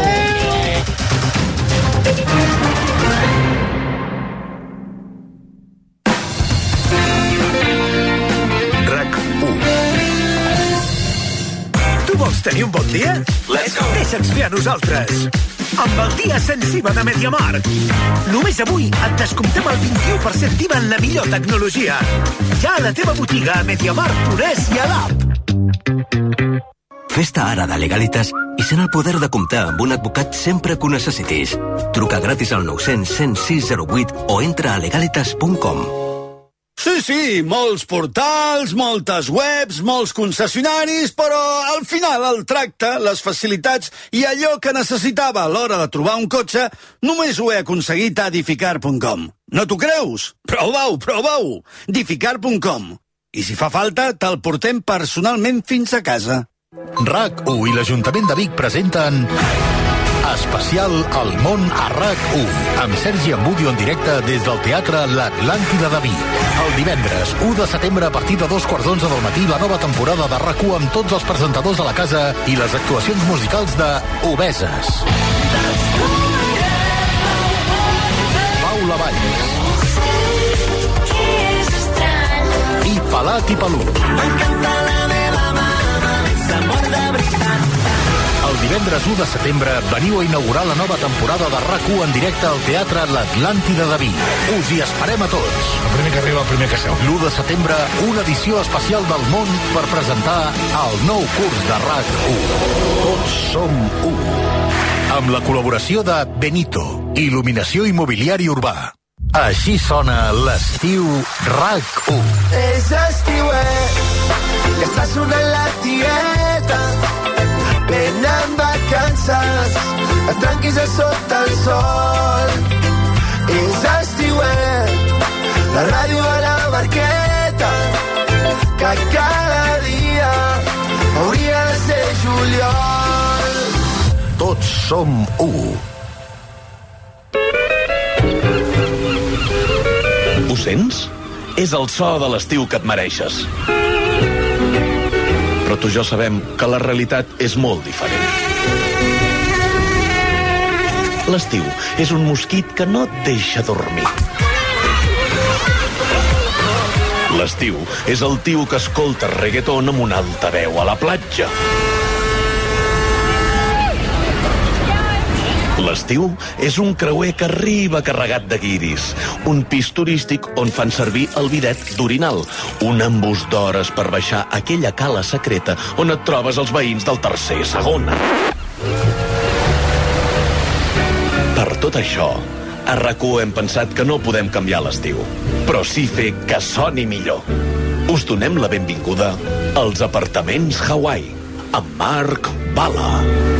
RAC u. Tu vols tenir un bon dia? Deixa'ns fer a nosaltres. Amb el dia sensible de MediaMarkt. Només avui et descomptem el vint-i-u per cent d'I V A en la millor tecnologia. Ja a la teva botiga a MediaMarkt punt es i a l'app. Fes-te ara de Legalitas i sent el poder de comptar amb un advocat sempre que ho necessitis. Truca gratis al nou cents, cent sis zero vuit o entra a legalitas punt com. Sí, sí, molts portals, moltes webs, molts concessionaris, però al final el tracte, les facilitats i allò que necessitava a l'hora de trobar un cotxe només ho he aconseguit a Dificar punt com. No t'ho creus? Prova-ho, prova-ho! Dificar punt com. I si fa falta, te'l portem personalment fins a casa. RAC u i l'Ajuntament de Vic presenten Especial El món a RAC u, amb Sergi Ambudio en directe des del Teatre L'Atlàntida de Vic. El divendres u de setembre a partir de dos quarts d'onze del matí la nova temporada de RAC u amb tots els presentadors de la casa i les actuacions musicals de Obeses. Paula Valls i Pelat i Pelut. M'encanta la meva mama, s'amor de veritat. El divendres u de setembre veniu a inaugurar la nova temporada de RAC u en directe al Teatre L'Atlàntida de Vic. Us hi esperem a tots. El primer que arriba, el primer que seu. l'u de setembre, una edició especial del món per presentar el nou curs de RAC u. Tots som u. Amb la col·laboració de Benito, il·luminació immobiliari urbà. Així sona l'estiu RAC u. És estiuet, que està sonant la tieta. Venen en vacances, et tranquis a sota el sol. És estiuet, la ràdio a la barqueta, que cada dia hauria de ser juliol. Tots som u. Ho sents? És el so de l'estiu que et mereixes. Però tu i jo sabem que la realitat és molt diferent. L'estiu és un mosquit que no et deixa dormir. L'estiu és el tio que escolta reggaeton amb una alta veu a la platja. L'estiu és un creuer que arriba carregat de guiris, un pis turístic on fan servir el bidet d'orinal, un embús d'hores per baixar aquella cala secreta on et trobes els veïns del tercer segona. Per tot això, a RAC u hem pensat que no podem canviar l'estiu, però sí fer que soni millor. Us donem la benvinguda als apartaments Hawaii, amb Marc Bala.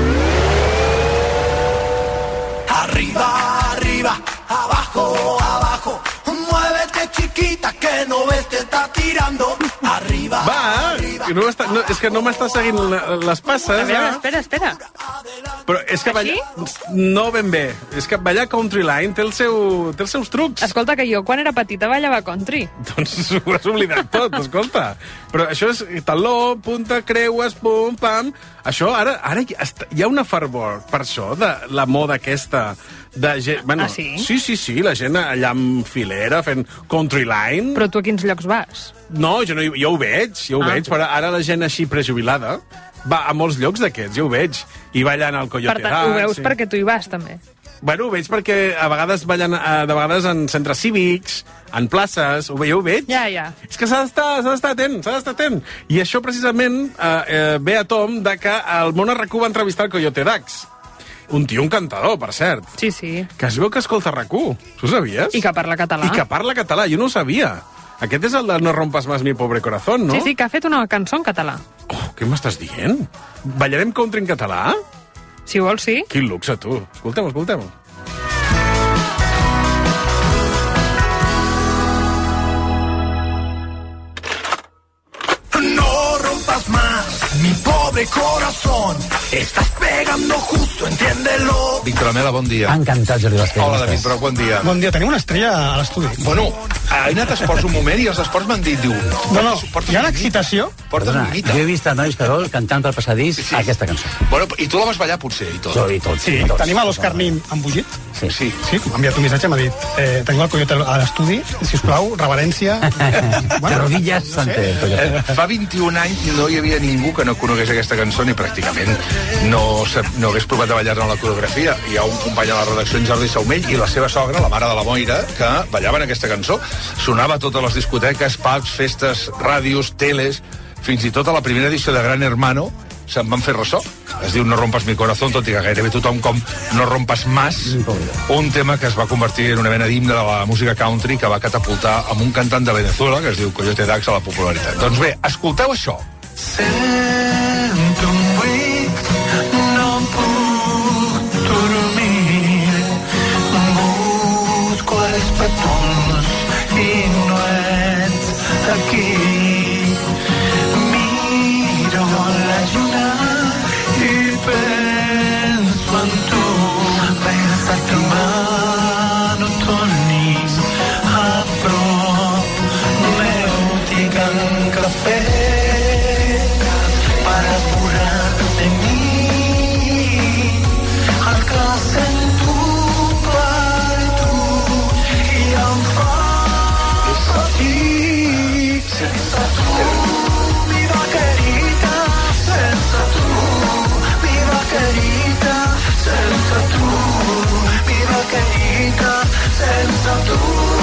Arriba, arriba, abajo, abajo, muévete chiquita que no ves te está tirando. Arriba, Va, arriba. no està, no, és que no m'està seguint la, les passes. A veure, eh? espera, espera. Però és que ballar... No ben bé. És que ballar country line té, el seu, té els seus trucs. Escolta, que jo quan era petita ballava country. Doncs ho has oblidat tot, escolta. Però això és taló, punta, creues, pum, pam... Això, ara, ara hi ha una fervor per això, de la moda aquesta de gent... Bueno, ah, sí? Sí, sí, sí, la gent allà amb filera fent country line. Però tu a quins llocs vas? No, jo, no, jo ho veig, jo ho Ah. veig, però ara la gent així prejubilada va a molts llocs d'aquests, jo ho veig. I ballant al Coyote Per tant, ho Dance, veus sí. perquè tu hi vas, també. Bueno, ho veig perquè a vegades ballen, eh, de vegades en centres cívics, en places, ho, ve- jo ho veig. Ja, ja. És que s'ha d'estar s'ha d'estar atent, s'ha d'estar atent. I això precisament eh, eh, ve a tom de que el món a RAC u va entrevistar el Coyote Dax. Un tio encantador, per cert. Sí, sí. Que es veu que escolta RAC u. Tu ho sabies? I que parla català. I que parla català, jo no ho sabia. Aquest és el de No rompas más mi pobre corazón, no? Sí, sí, que ha fet una cançó en català. Oh, què m'estàs dient? Ballarem country en català? Si vols, sí. Quin luxe, tu. Escoltem-ho, escoltem-ho. No rompas más mi pobre corazón. Estás pegando justo, entiéndelo. Víctor Amela, bon dia. Encantat, Jordi Basté. Hola, David Broc, bon dia. Bon dia, tenim una estrella a l'estudi. Bueno, he anat a esports un moment i els esports m'han dit, diu... No, no, hi ha l'excitació? Portes un mita. Jo he vist a nois Carol cantant pel passadís sí. aquesta cançó. Bueno, i tu la vas ballar potser, i tot. Sí, i tot. Sí, tot. tenim a l'Òscar Nin embogit. Sí. Sí. Sí, m'ha enviat un missatge, m'ha dit, eh, tenim el Coyote a l'estudi, sisplau, reverència... bueno, de rodilles, no sé. Eh, fa vint-i-un anys no hi havia ningú que no conegués aquesta cançó ni pràcticament no, no hagués provat de ballar-ne la coreografia. Hi ha un company a la redacció, en Jordi Saumell, i la seva sogra, la mare de la Moira, que ballaven aquesta cançó. Sonava a totes les discoteques, pubs, festes, ràdios, teles, fins i tot a la primera edició de Gran Hermano se'n van fer ressò. Es diu No rompes mi corazón, tot i que gairebé tothom com No rompes más, un tema que es va convertir en una mena d'himne de la música country que va catapultar amb un cantant de Venezuela que es diu Coyote Dax a la popularitat. Doncs bé, escolteu això. Sento un buit, no puc dormir, busco els petons i no ets aquí. Miro la lluna i penso en tu, pensa que m'ho tornis a prop meu, digue'm cafè para curar de mi el que sento per tu i em fa patir sense tu, meva querida, sense tu, meva querida, sense tu, meva querida, sense tu.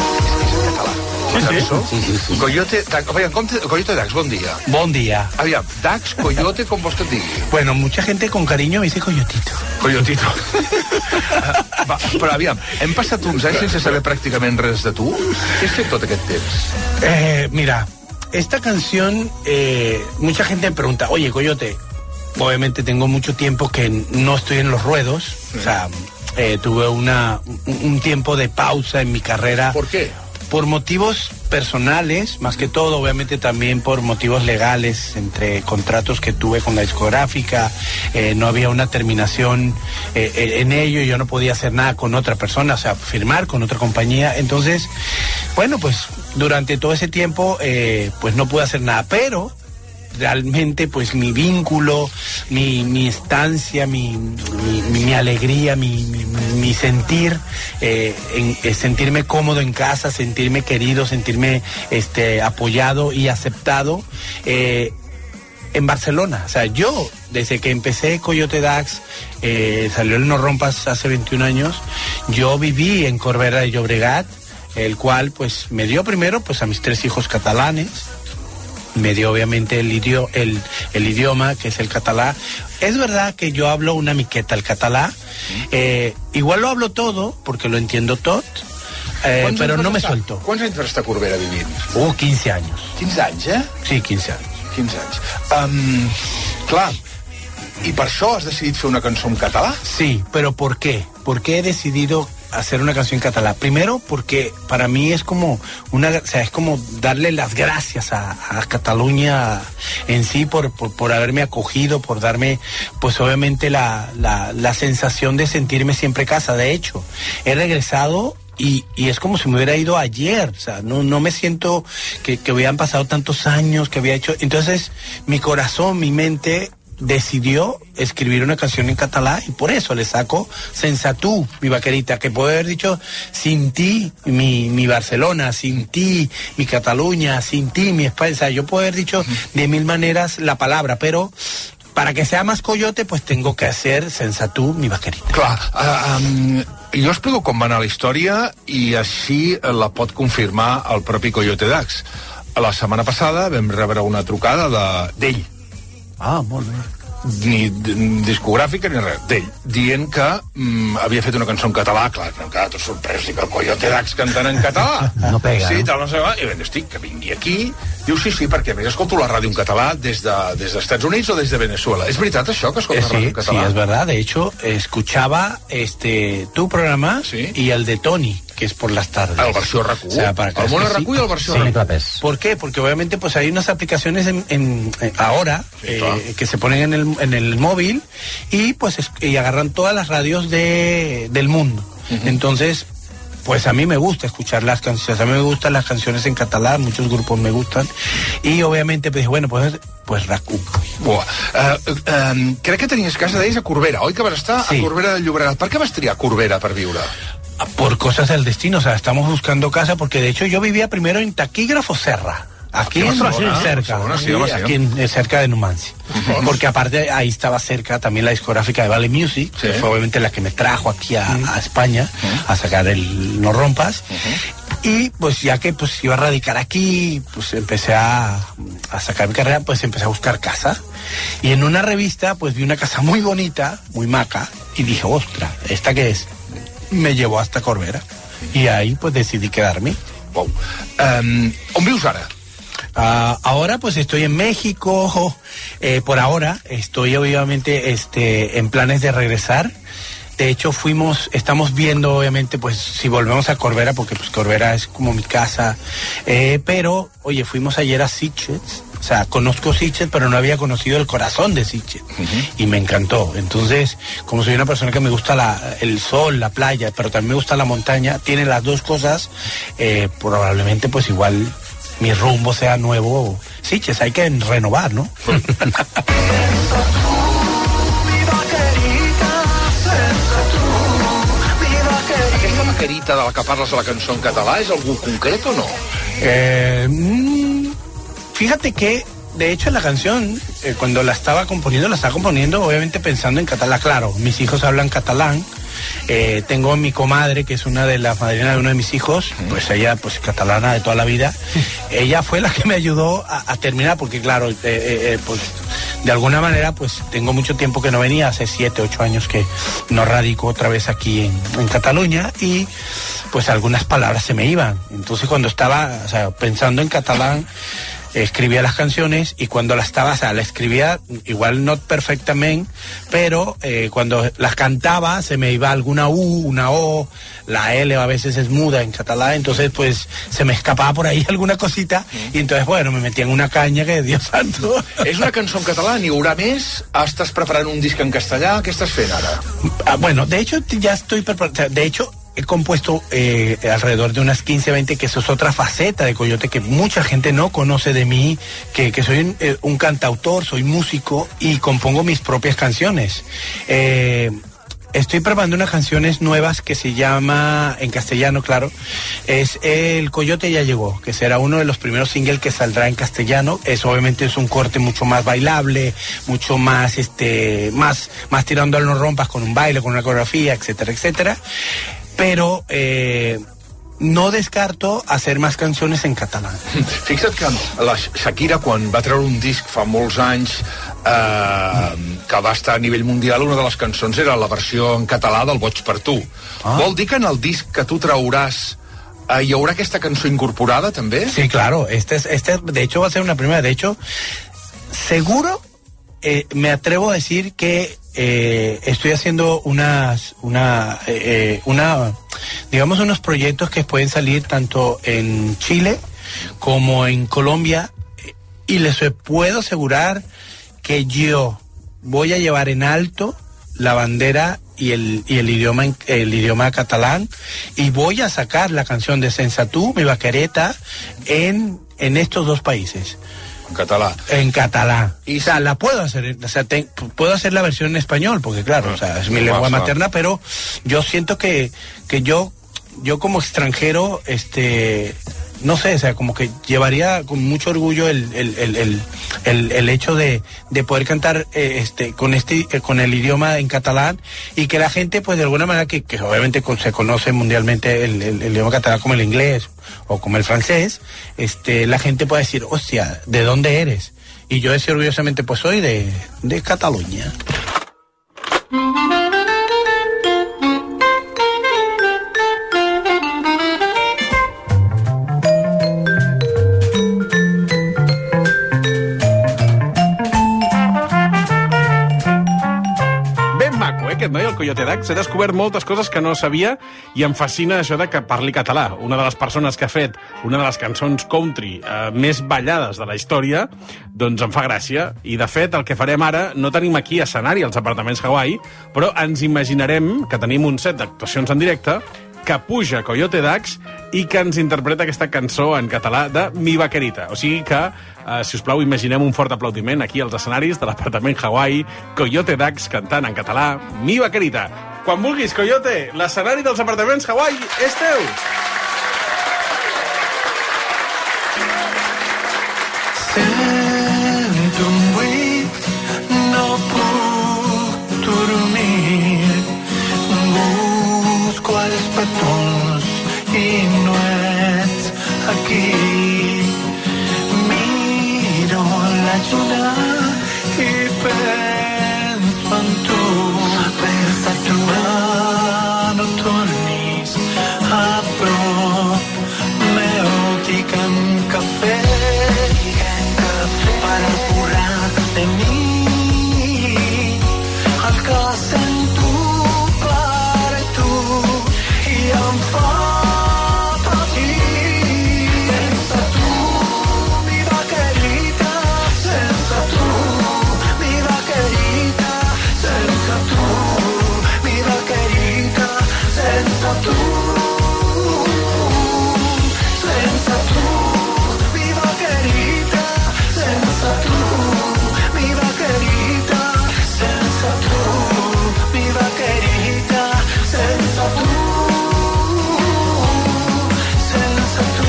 Sí, sí. Sí, sí, sí. Coyote Dax, oigan, Coyote Dax, bon dia. Bon dia. Aviam, Dax, Coyote, com vols que et digui? Bueno, mucha gente con cariño me dice Coyotito. Coyotito. Va, però aviam, hem passat uns anys sense saber pràcticament res de tu. Què has fet tot aquest temps? Eh, mira, esta canción, eh, mucha gente me pregunta, oye, Coyote, obviamente tengo mucho tiempo que no estoy en los ruedos, sí. O sea, eh, tuve una, un, un tiempo de pausa en mi carrera. ¿Por qué? Por motivos personales, más que todo, obviamente también por motivos legales, entre contratos que tuve con la discográfica, eh, no había una terminación eh, en ello, y yo no podía hacer nada con otra persona, o sea, firmar con otra compañía. Entonces, bueno, pues durante todo ese tiempo, eh, pues no pude hacer nada, pero realmente pues mi vínculo, mi, mi estancia, mi, mi, mi alegría, mi, mi, mi sentir, eh, en, eh, sentirme cómodo en casa, sentirme querido, sentirme este, apoyado y aceptado eh, en Barcelona. O sea, yo desde que empecé Coyote Dax, eh, salió el No Rompas hace veintiún años, yo viví en Corbera de Llobregat, el cual pues me dio primero pues a mis tres hijos catalanes, me dio obviamente el, idio el, el idioma, que es el catalán. Es verdad que yo hablo una miqueta el catalán, eh, igual lo hablo todo, porque lo entiendo tot, eh, però no me suelto. Quants anys vas estar a Corbera vivint? Uh, quince años. quinze anys, eh? Sí, quince años. quinze anys. Um, clar, i per això has decidit fer una cançó en català? Sí, pero ¿por qué? ¿Por qué he decidido hacer una canción en catalán? Primero porque para mí es como una, o sea, es como darle las gracias a, a Cataluña en sí por, por, por haberme acogido, por darme pues obviamente la, la, la sensación de sentirme siempre casa. De hecho, he regresado y, y es como si me hubiera ido ayer, o sea, no, no me siento que, que hubieran pasado tantos años, que había hecho, entonces mi corazón, mi mente decidió escribir una canción en catalán, y por eso le saco Sensatú, mi vaquerita, que puedo haber dicho sin ti, mi, mi Barcelona, sin ti, mi Cataluña, sin ti, mi España. O sea, yo puedo haber dicho de mil maneras la palabra, pero para que sea más Coyote, pues tengo que hacer Sensatú, mi vaquerita. Clar, uh, um, jo explico com va anar la història i així la pot confirmar el propi Coyote Dax. La setmana passada vam rebre una trucada d'ell. De, Ah, molt bé. Ni discogràfica ni res, d'ell, dient que mm, havia fet una cançó en català. Clar, no, clar, tot sorprès, dic, el Coyote Dax cantant en català. No pega, sí, no? Tal, no sé, i ben, estic, que vingui aquí. Diu, sí, sí, perquè a més escolto la ràdio en català des de, des dels Estats Units o des de Venezuela. ¿Es verdad això, que escoltas eh, sí, ràdio en català? Sí, es verdad. De hecho, escuchaba este tu programa ¿Sí? y el de Tony, que es por las tardes. El versió R Q. O sea, para el mono R Q y el versió R Q. Sí. ¿Por qué? Porque obviamente pues hay unas aplicaciones en, en, en ahora sí, eh, que se ponen en el, en el móvil y pues es, y agarran todas las radios de, del mundo. Uh-huh. Entonces, pues a mí me gusta escuchar las canciones, a mí me gustan las canciones en catalán, muchos grupos me gustan, y obviamente pues bueno, pues, pues RAC u. Uh, uh, uh, crec que tenies casa, deies, a Corbera, oi que vas estar sí. a Corbera del Llobregat? Per què vas triar Corbera per viure? Por cosas del destino, o sea, estamos buscando casa, porque de hecho yo vivía primero en Taquígrafo Serra. Aquí en Barcelona, cerca, Barcelona, sí, sí, aquí en, cerca de Numancia. Uh-huh. Porque aparte ahí estaba cerca también la discográfica de Vale Music, sí. que fue obviamente la que me trajo aquí a, uh-huh. a España uh-huh. a sacar el No Rompas. Uh-huh. Y pues ya que pues iba a radicar aquí, pues empecé a, a sacar mi carrera, pues empecé a buscar casa. Y en una revista pues vi una casa muy bonita, muy maca, y dije, ostra, ¿esta qué es? Me llevó hasta Corbera. Y ahí pues decidí quedarme. Wow. Um, ¿on vius ara? Uh, ahora pues estoy en México, eh, por ahora estoy obviamente este, en planes de regresar. De hecho fuimos, estamos viendo obviamente pues si volvemos a Corbera, porque pues Corbera es como mi casa, eh, pero oye, fuimos ayer a Sitges, o sea, conozco Sitges, pero no había conocido el corazón de Sitges, uh-huh. y me encantó. Entonces, como soy una persona que me gusta la, el sol, la playa, pero también me gusta la montaña, tiene las dos cosas, eh, probablemente pues igual mi rumbo sea nuevo. Sitges, hay que renovar, ¿no? Aquesta vaquerita de la que parles a la cançó en català és algú concret o no? Eh, mm, fíjate que de hecho en la canción, eh, cuando la estaba componiendo, la estaba componiendo obviamente pensando en catalán. Claro, mis hijos hablan catalán. Eh, tengo a mi comadre, que es una de las madrinas de uno de mis hijos, pues ella, pues catalana de toda la vida. Ella fue la que me ayudó a, a terminar, porque claro, eh, eh, pues de alguna manera, pues tengo mucho tiempo que no venía, hace siete, ocho años que no radico otra vez aquí en, en Cataluña, y pues algunas palabras se me iban. Entonces cuando estaba, o sea, pensando en catalán, escribía las canciones, y cuando las estaba, o sea, la escribía igual no perfectamente, pero eh, cuando las cantaba se me iba alguna U, una O, la L a veces es muda en catalán, entonces pues se me escapaba por ahí alguna cosita, y entonces bueno, me metía en una caña que Dios santo. És una cançó en català, n'hi haurà més? Estàs preparant un disc en castellà? Què estàs fent ara? Ah, bueno, de hecho ya estoy preparando, de hecho he compuesto eh, alrededor de unas quince, veinte, que eso es otra faceta de Coyote que mucha gente no conoce de mí, que, que soy un, eh, un cantautor, soy músico y compongo mis propias canciones. Eh, estoy preparando unas canciones nuevas que se llama, en castellano, claro, es El Coyote ya llegó, que será uno de los primeros singles que saldrá en castellano. Es obviamente es un corte mucho más bailable, mucho más, este, más, más tirando al No Rompas, con un baile, con una coreografía, etcétera, etcétera. Pero eh, no descarto hacer más canciones en catalán. Fixa't que la Shakira, quan va treure un disc fa molts anys eh, que va estar a nivell mundial, una de les cançons era la versió en català del Boig per tu. Ah. Vol dir que en el disc que tu trauràs eh, hi haurà aquesta cançó incorporada també? Sí, claro, este, es, este de hecho va a ser una primera, de hecho seguro eh, me atrevo a decir que Eh, estoy haciendo unas, una, eh, una, digamos, unos proyectos que pueden salir tanto en Chile como en Colombia, y les puedo asegurar que yo voy a llevar en alto la bandera y el, y el idioma, el idioma catalán, y voy a sacar la canción de Sensatú, mi vaquereta, en, en estos dos países. En catalán. En catalán. Y, o sea, la puedo hacer, o sea, te, puedo hacer la versión en español, porque claro, o sea, es mi lengua materna, pero yo siento que, que yo, yo como extranjero, este, no sé, o sea, como que llevaría con mucho orgullo el, el, el, el, el, el hecho de, de poder cantar eh, este, con este, eh, con el idioma en catalán, y que la gente, pues de alguna manera, que, que obviamente con, se conoce mundialmente el, el, el idioma catalán como el inglés o como el francés, este, la gente puede decir, hostia, ¿de dónde eres? Y yo decir orgullosamente, pues soy de, de Cataluña. Aquest noi, el Coyote Dax, he descobert moltes coses que no sabia, i em fascina això de que parli català. Una de les persones que ha fet una de les cançons country eh, més ballades de la història, doncs em fa gràcia. I, de fet, el que farem ara, no tenim aquí escenari als apartaments Hawaii, però ens imaginarem que tenim un set d'actuacions en directe que puja Coyote Dax i que ens interpreta aquesta cançó en català de Mi Vaquerita. O sigui que, eh, si us plau, imaginem un fort aplaudiment aquí als escenaris de l'apartament Hawaii, Coyote Dax cantant en català Mi Vaquerita. Quan vulguis, Coyote, l'escenari dels apartaments Hawaii és teu! Sento un buit, no puc dormir. Busco els petons i no ets aquí. Miro la lluna i penso en tu. Pensa tu no tornis a prop meu. Digue'm cafè para borrar de mi el que sento per tu i em fa patir. Sense tu, mi vaquerita, sense tu, mi vaquerita, sense tu, mi vaquerita, sense tu, sense tu, mi vaquerita. Sense tu, mi vaquerita, sense tu, mi vaquerita, sense tu, sense tu.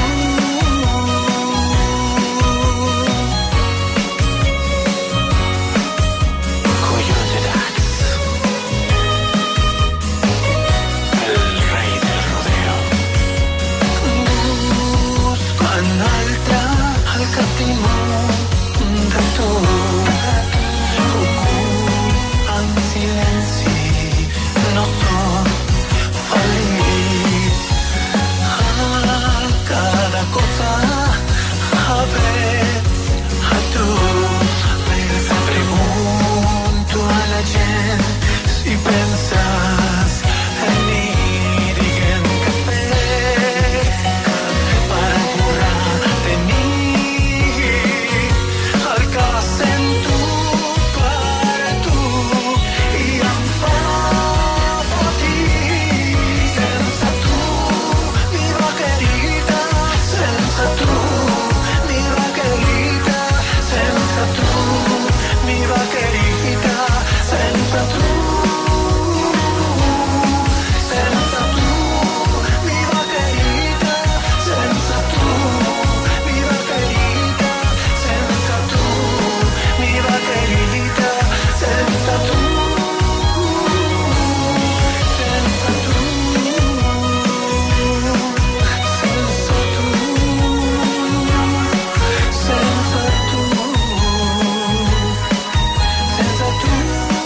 Coyote Dax, el rei del rodeo. Busco en alta el catimó de tu, en silenci, no soc feliç. A cada cosa a veure a tu. Pregunto a la gent si penses en mi. Digue'm cafè para borrar de mi el que sento per tu i em fa patir. Sense tu, mi vaquerita, sense tu, mi vaquerita, sense tu, mi vaquerita, sense tu, sense tu, mi vaquerita, sense tu, mi vaquerita, sense tu, mi vaquerita, sense tu, sense tu, sense tu, sense tu, sense tu.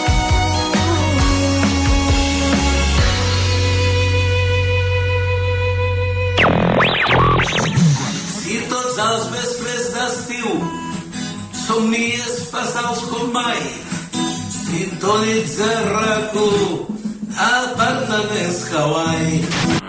Si tots els vespres d'estiu somnies passals com mai, sintonitzar RAC u, apartaments Hawaii.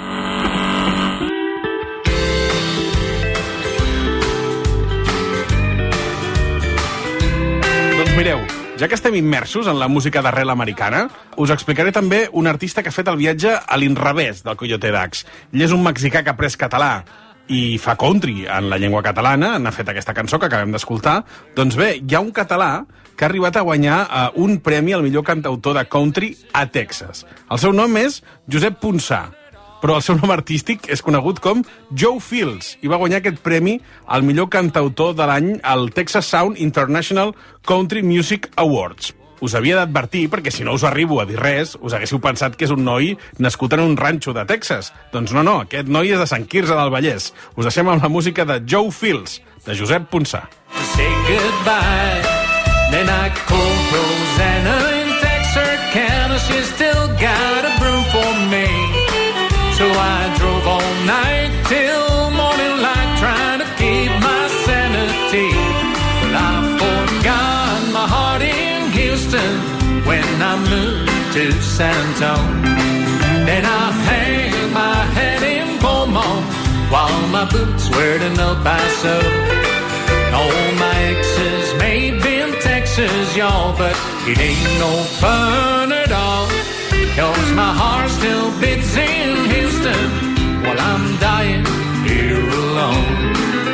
Doncs mireu, ja que estem immersos en la música d'arrel americana, us explicaré també un artista que ha fet el viatge a l'inrevés del Coyote Dax. Ell és un mexicà que ha après català i fa country en la llengua catalana, n'ha fet aquesta cançó que acabem d'escoltar. Doncs bé, hi ha un català que ha arribat a guanyar uh, un premi al millor cantautor de country a Texas. El seu nom és Josep Ponsà, però el seu nom artístic és conegut com Joe Fields i va guanyar aquest premi al millor cantautor de l'any al Texas Sound International Country Music Awards. Us havia d'advertir, perquè si no us arribo a dir res, us haguéssiu pensat que és un noi nascut en un ranxo de Texas. Doncs no, no, aquest noi és de Sant Quirze del Vallès. Us deixem amb la música de Joe Fields, de Josep Ponsà. Say goodbye, then I called Rosanna in Texarkana. She still got a broom for me. So I drove all night till morning light, trying to keep my sanity. But I forgot my heart in Houston when I moved to San Antonio. Then I hang my head in Beaumont while my boots were in El Paso. All my exes may be in Texas, y'all, but it ain't no fun at all, 'cause my heart still beats in Houston. Houston while I'm dying here alone.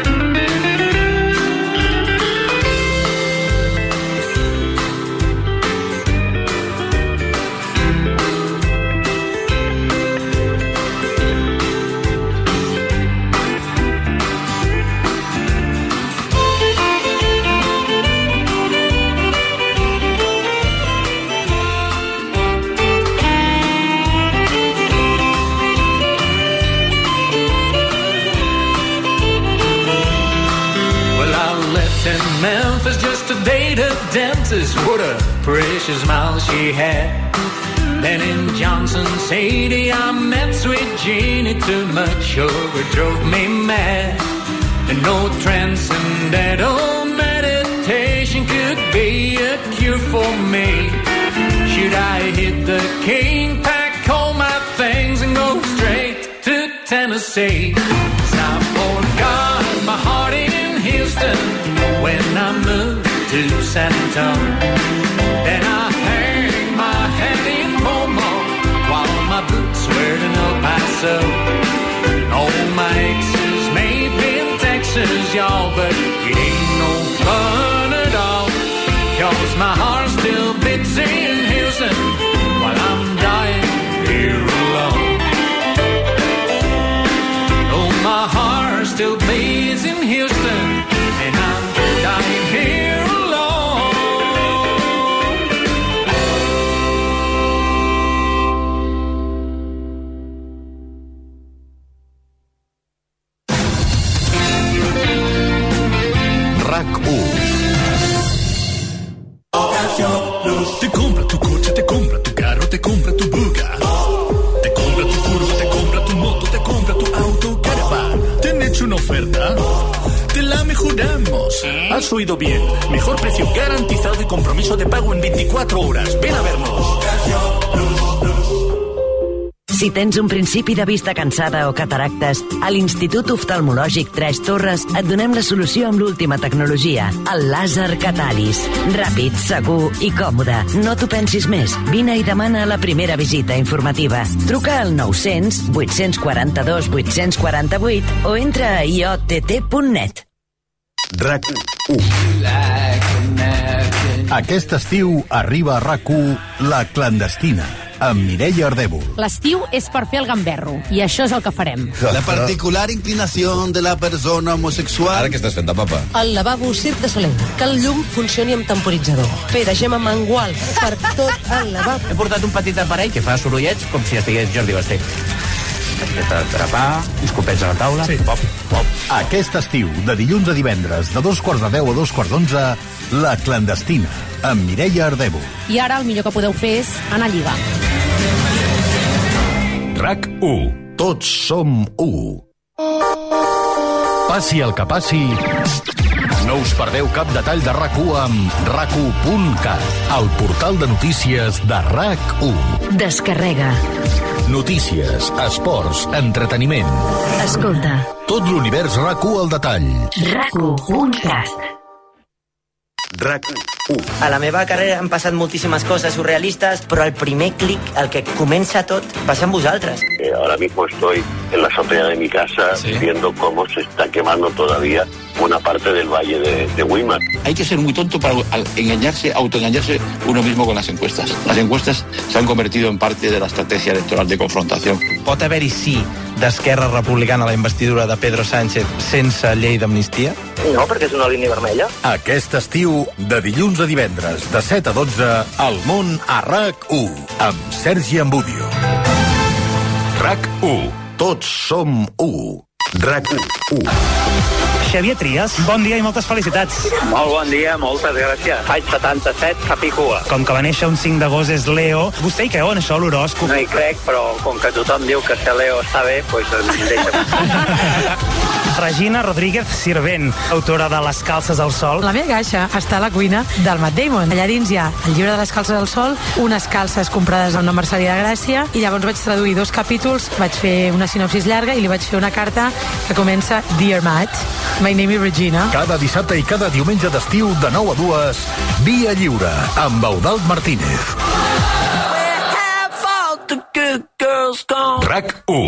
In Memphis just to date a dentist. What a precious smile she had. Then in Johnson City I met sweet Jeannie. Too much sugar drove me mad, and no transcendental meditation could be a cure for me. Should I hit the king, pack all my things and go straight to Tennessee? 'Cause I forgot my heart in Houston when I moved to San Antonio. Then I hang my head in Como while my boots were in El Paso. All my exes may be in Texas, y'all, but it ain't no fun at all. 'Cause my heart still beats in Houston while I'm dying here alone. Oh, my heart still beats in Houston and I'm dying here alone. RAC u. Te compra tu coche, te compra tu carro, te compra tu buga. Te compra tu furgo, te compra tu moto, te compra tu auto, caravan. ¿Te han hecho una oferta? Te la mejoramos. Has oído bien. Mejor precio garantizado y compromiso de pago en veinticuatro horas. Ven a vernos. Si tens un principi de vista cansada o cataractes, a l'Institut Oftalmològic Tres Torres et donem la solució amb l'última tecnologia, el làser Catalis. Ràpid, segur i còmode. No t'ho pensis més. Vine i demana la primera visita informativa. Truca al nou-cents, vuit-cents quaranta-dos, vuit-cents quaranta-vuit o entra a i o te te punt net. RAC u. Aquest estiu arriba a RAC u La Clandestina, amb Mireia Ardèvol. L'estiu és per fer el gamberro, i això és el que farem. La particular inclinació de la persona homosexual. Ara què estàs fent de papa? El lavabo Circ de Soleil. Que el llum funcioni amb temporitzador. Fer de gema mangual per tot el lavabo. He portat un petit aparell que fa sorollets com si estigués Jordi Basté. Aquesta trapar, escopets a la taula, sí. Pop, pop. Aquest estiu, de dilluns a divendres, de dos quarts de deu a dos quarts d'onze, La Clandestina, amb Mireia Ardèvol. I ara el millor que podeu fer és anar a lligar. RAC u. Tots som u. Passi el que passi, no us perdeu cap detall de RAC u amb rac u punt cat, el portal de notícies de RAC u. Descarrega. Notícies, esports, entreteniment. Escolta. Tot l'univers RAC u al detall. rac u punt cat. RAC u. A la meva carrera han passat moltíssimes coses surrealistes, però el primer clic, el que comença tot, passa amb vosaltres. Eh, ahora mismo estoy en la azotea de mi casa, ¿sí?, viendo cómo se está quemando todavía una parte del valle de, de Weimar. Hay que ser muy tonto para engañarse, autoengañarse uno mismo con las encuestas. Las encuestas se han convertido en parte de la estrategia electoral de confrontación. Pot haver-hi sí d'Esquerra Republicana a la investidura de Pedro Sánchez sense llei d'amnistia? No, perquè és una línia vermella. Aquest estiu, de dilluns a divendres, de set a dotze, El món a RAC u, amb Sergi Ambudio. RAC u. Tots som u. RAC u. Xavier Trias, bon dia i moltes felicitats. Molt bon dia, moltes gràcies. Faig setanta-set, capicua. Com que va néixer un cinc d'agost és Leo, vostè hi creu en això, l'horòscop? No hi crec, però com que tothom diu que ser Leo està bé, doncs deixa'm. Regina Rodríguez Sirvent, autora de Les calces al sol. La meva caixa està a la cuina del Matt Damon. Allà dins hi ha el llibre de les calces al sol, unes calces comprades a una merceria de Gràcia, i llavors vaig traduir dos capítols, vaig fer una sinopsis llarga i li vaig fer una carta que comença Dear Matt, my name is Regina. Cada dissabte i cada diumenge d'estiu de nou a dues, Via Lliure, amb Eudald Martínez. RAC u.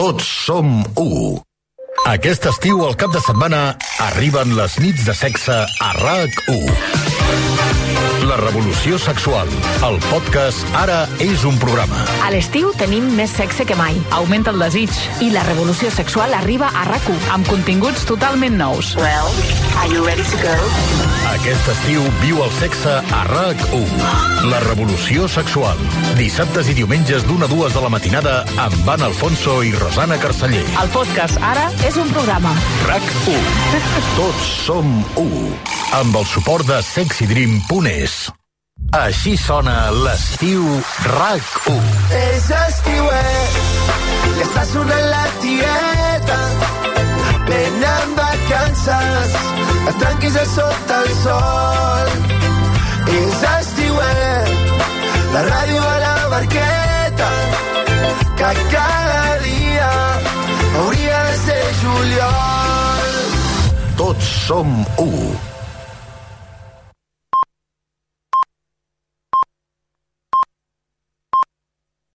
Tots som u. Aquest estiu, al cap de setmana, arriben les nits de sexe a RAC u. La revolució sexual. El podcast Ara és un programa. A l'estiu tenim més sexe que mai. Augmenta el desig. I la revolució sexual arriba a RAC u, amb continguts totalment nous. Well, are you ready to go? Aquest estiu viu el sexe a RAC u. La revolució sexual. Dissabtes i diumenges d'una a dues de la matinada amb Anna Alfonso i Rosana Carceller. El podcast Ara és un programa. RAC u. Tots som u. Amb el suport de sexy dream punt es. Així sona l'estiu RAC u. És estiuet, ja està sonant la tieta, plena amb vacances, et tranquis a sota el sol. És estiuet, la ràdio a la barqueta, que cada dia hauria de ser juliol. Tots som u.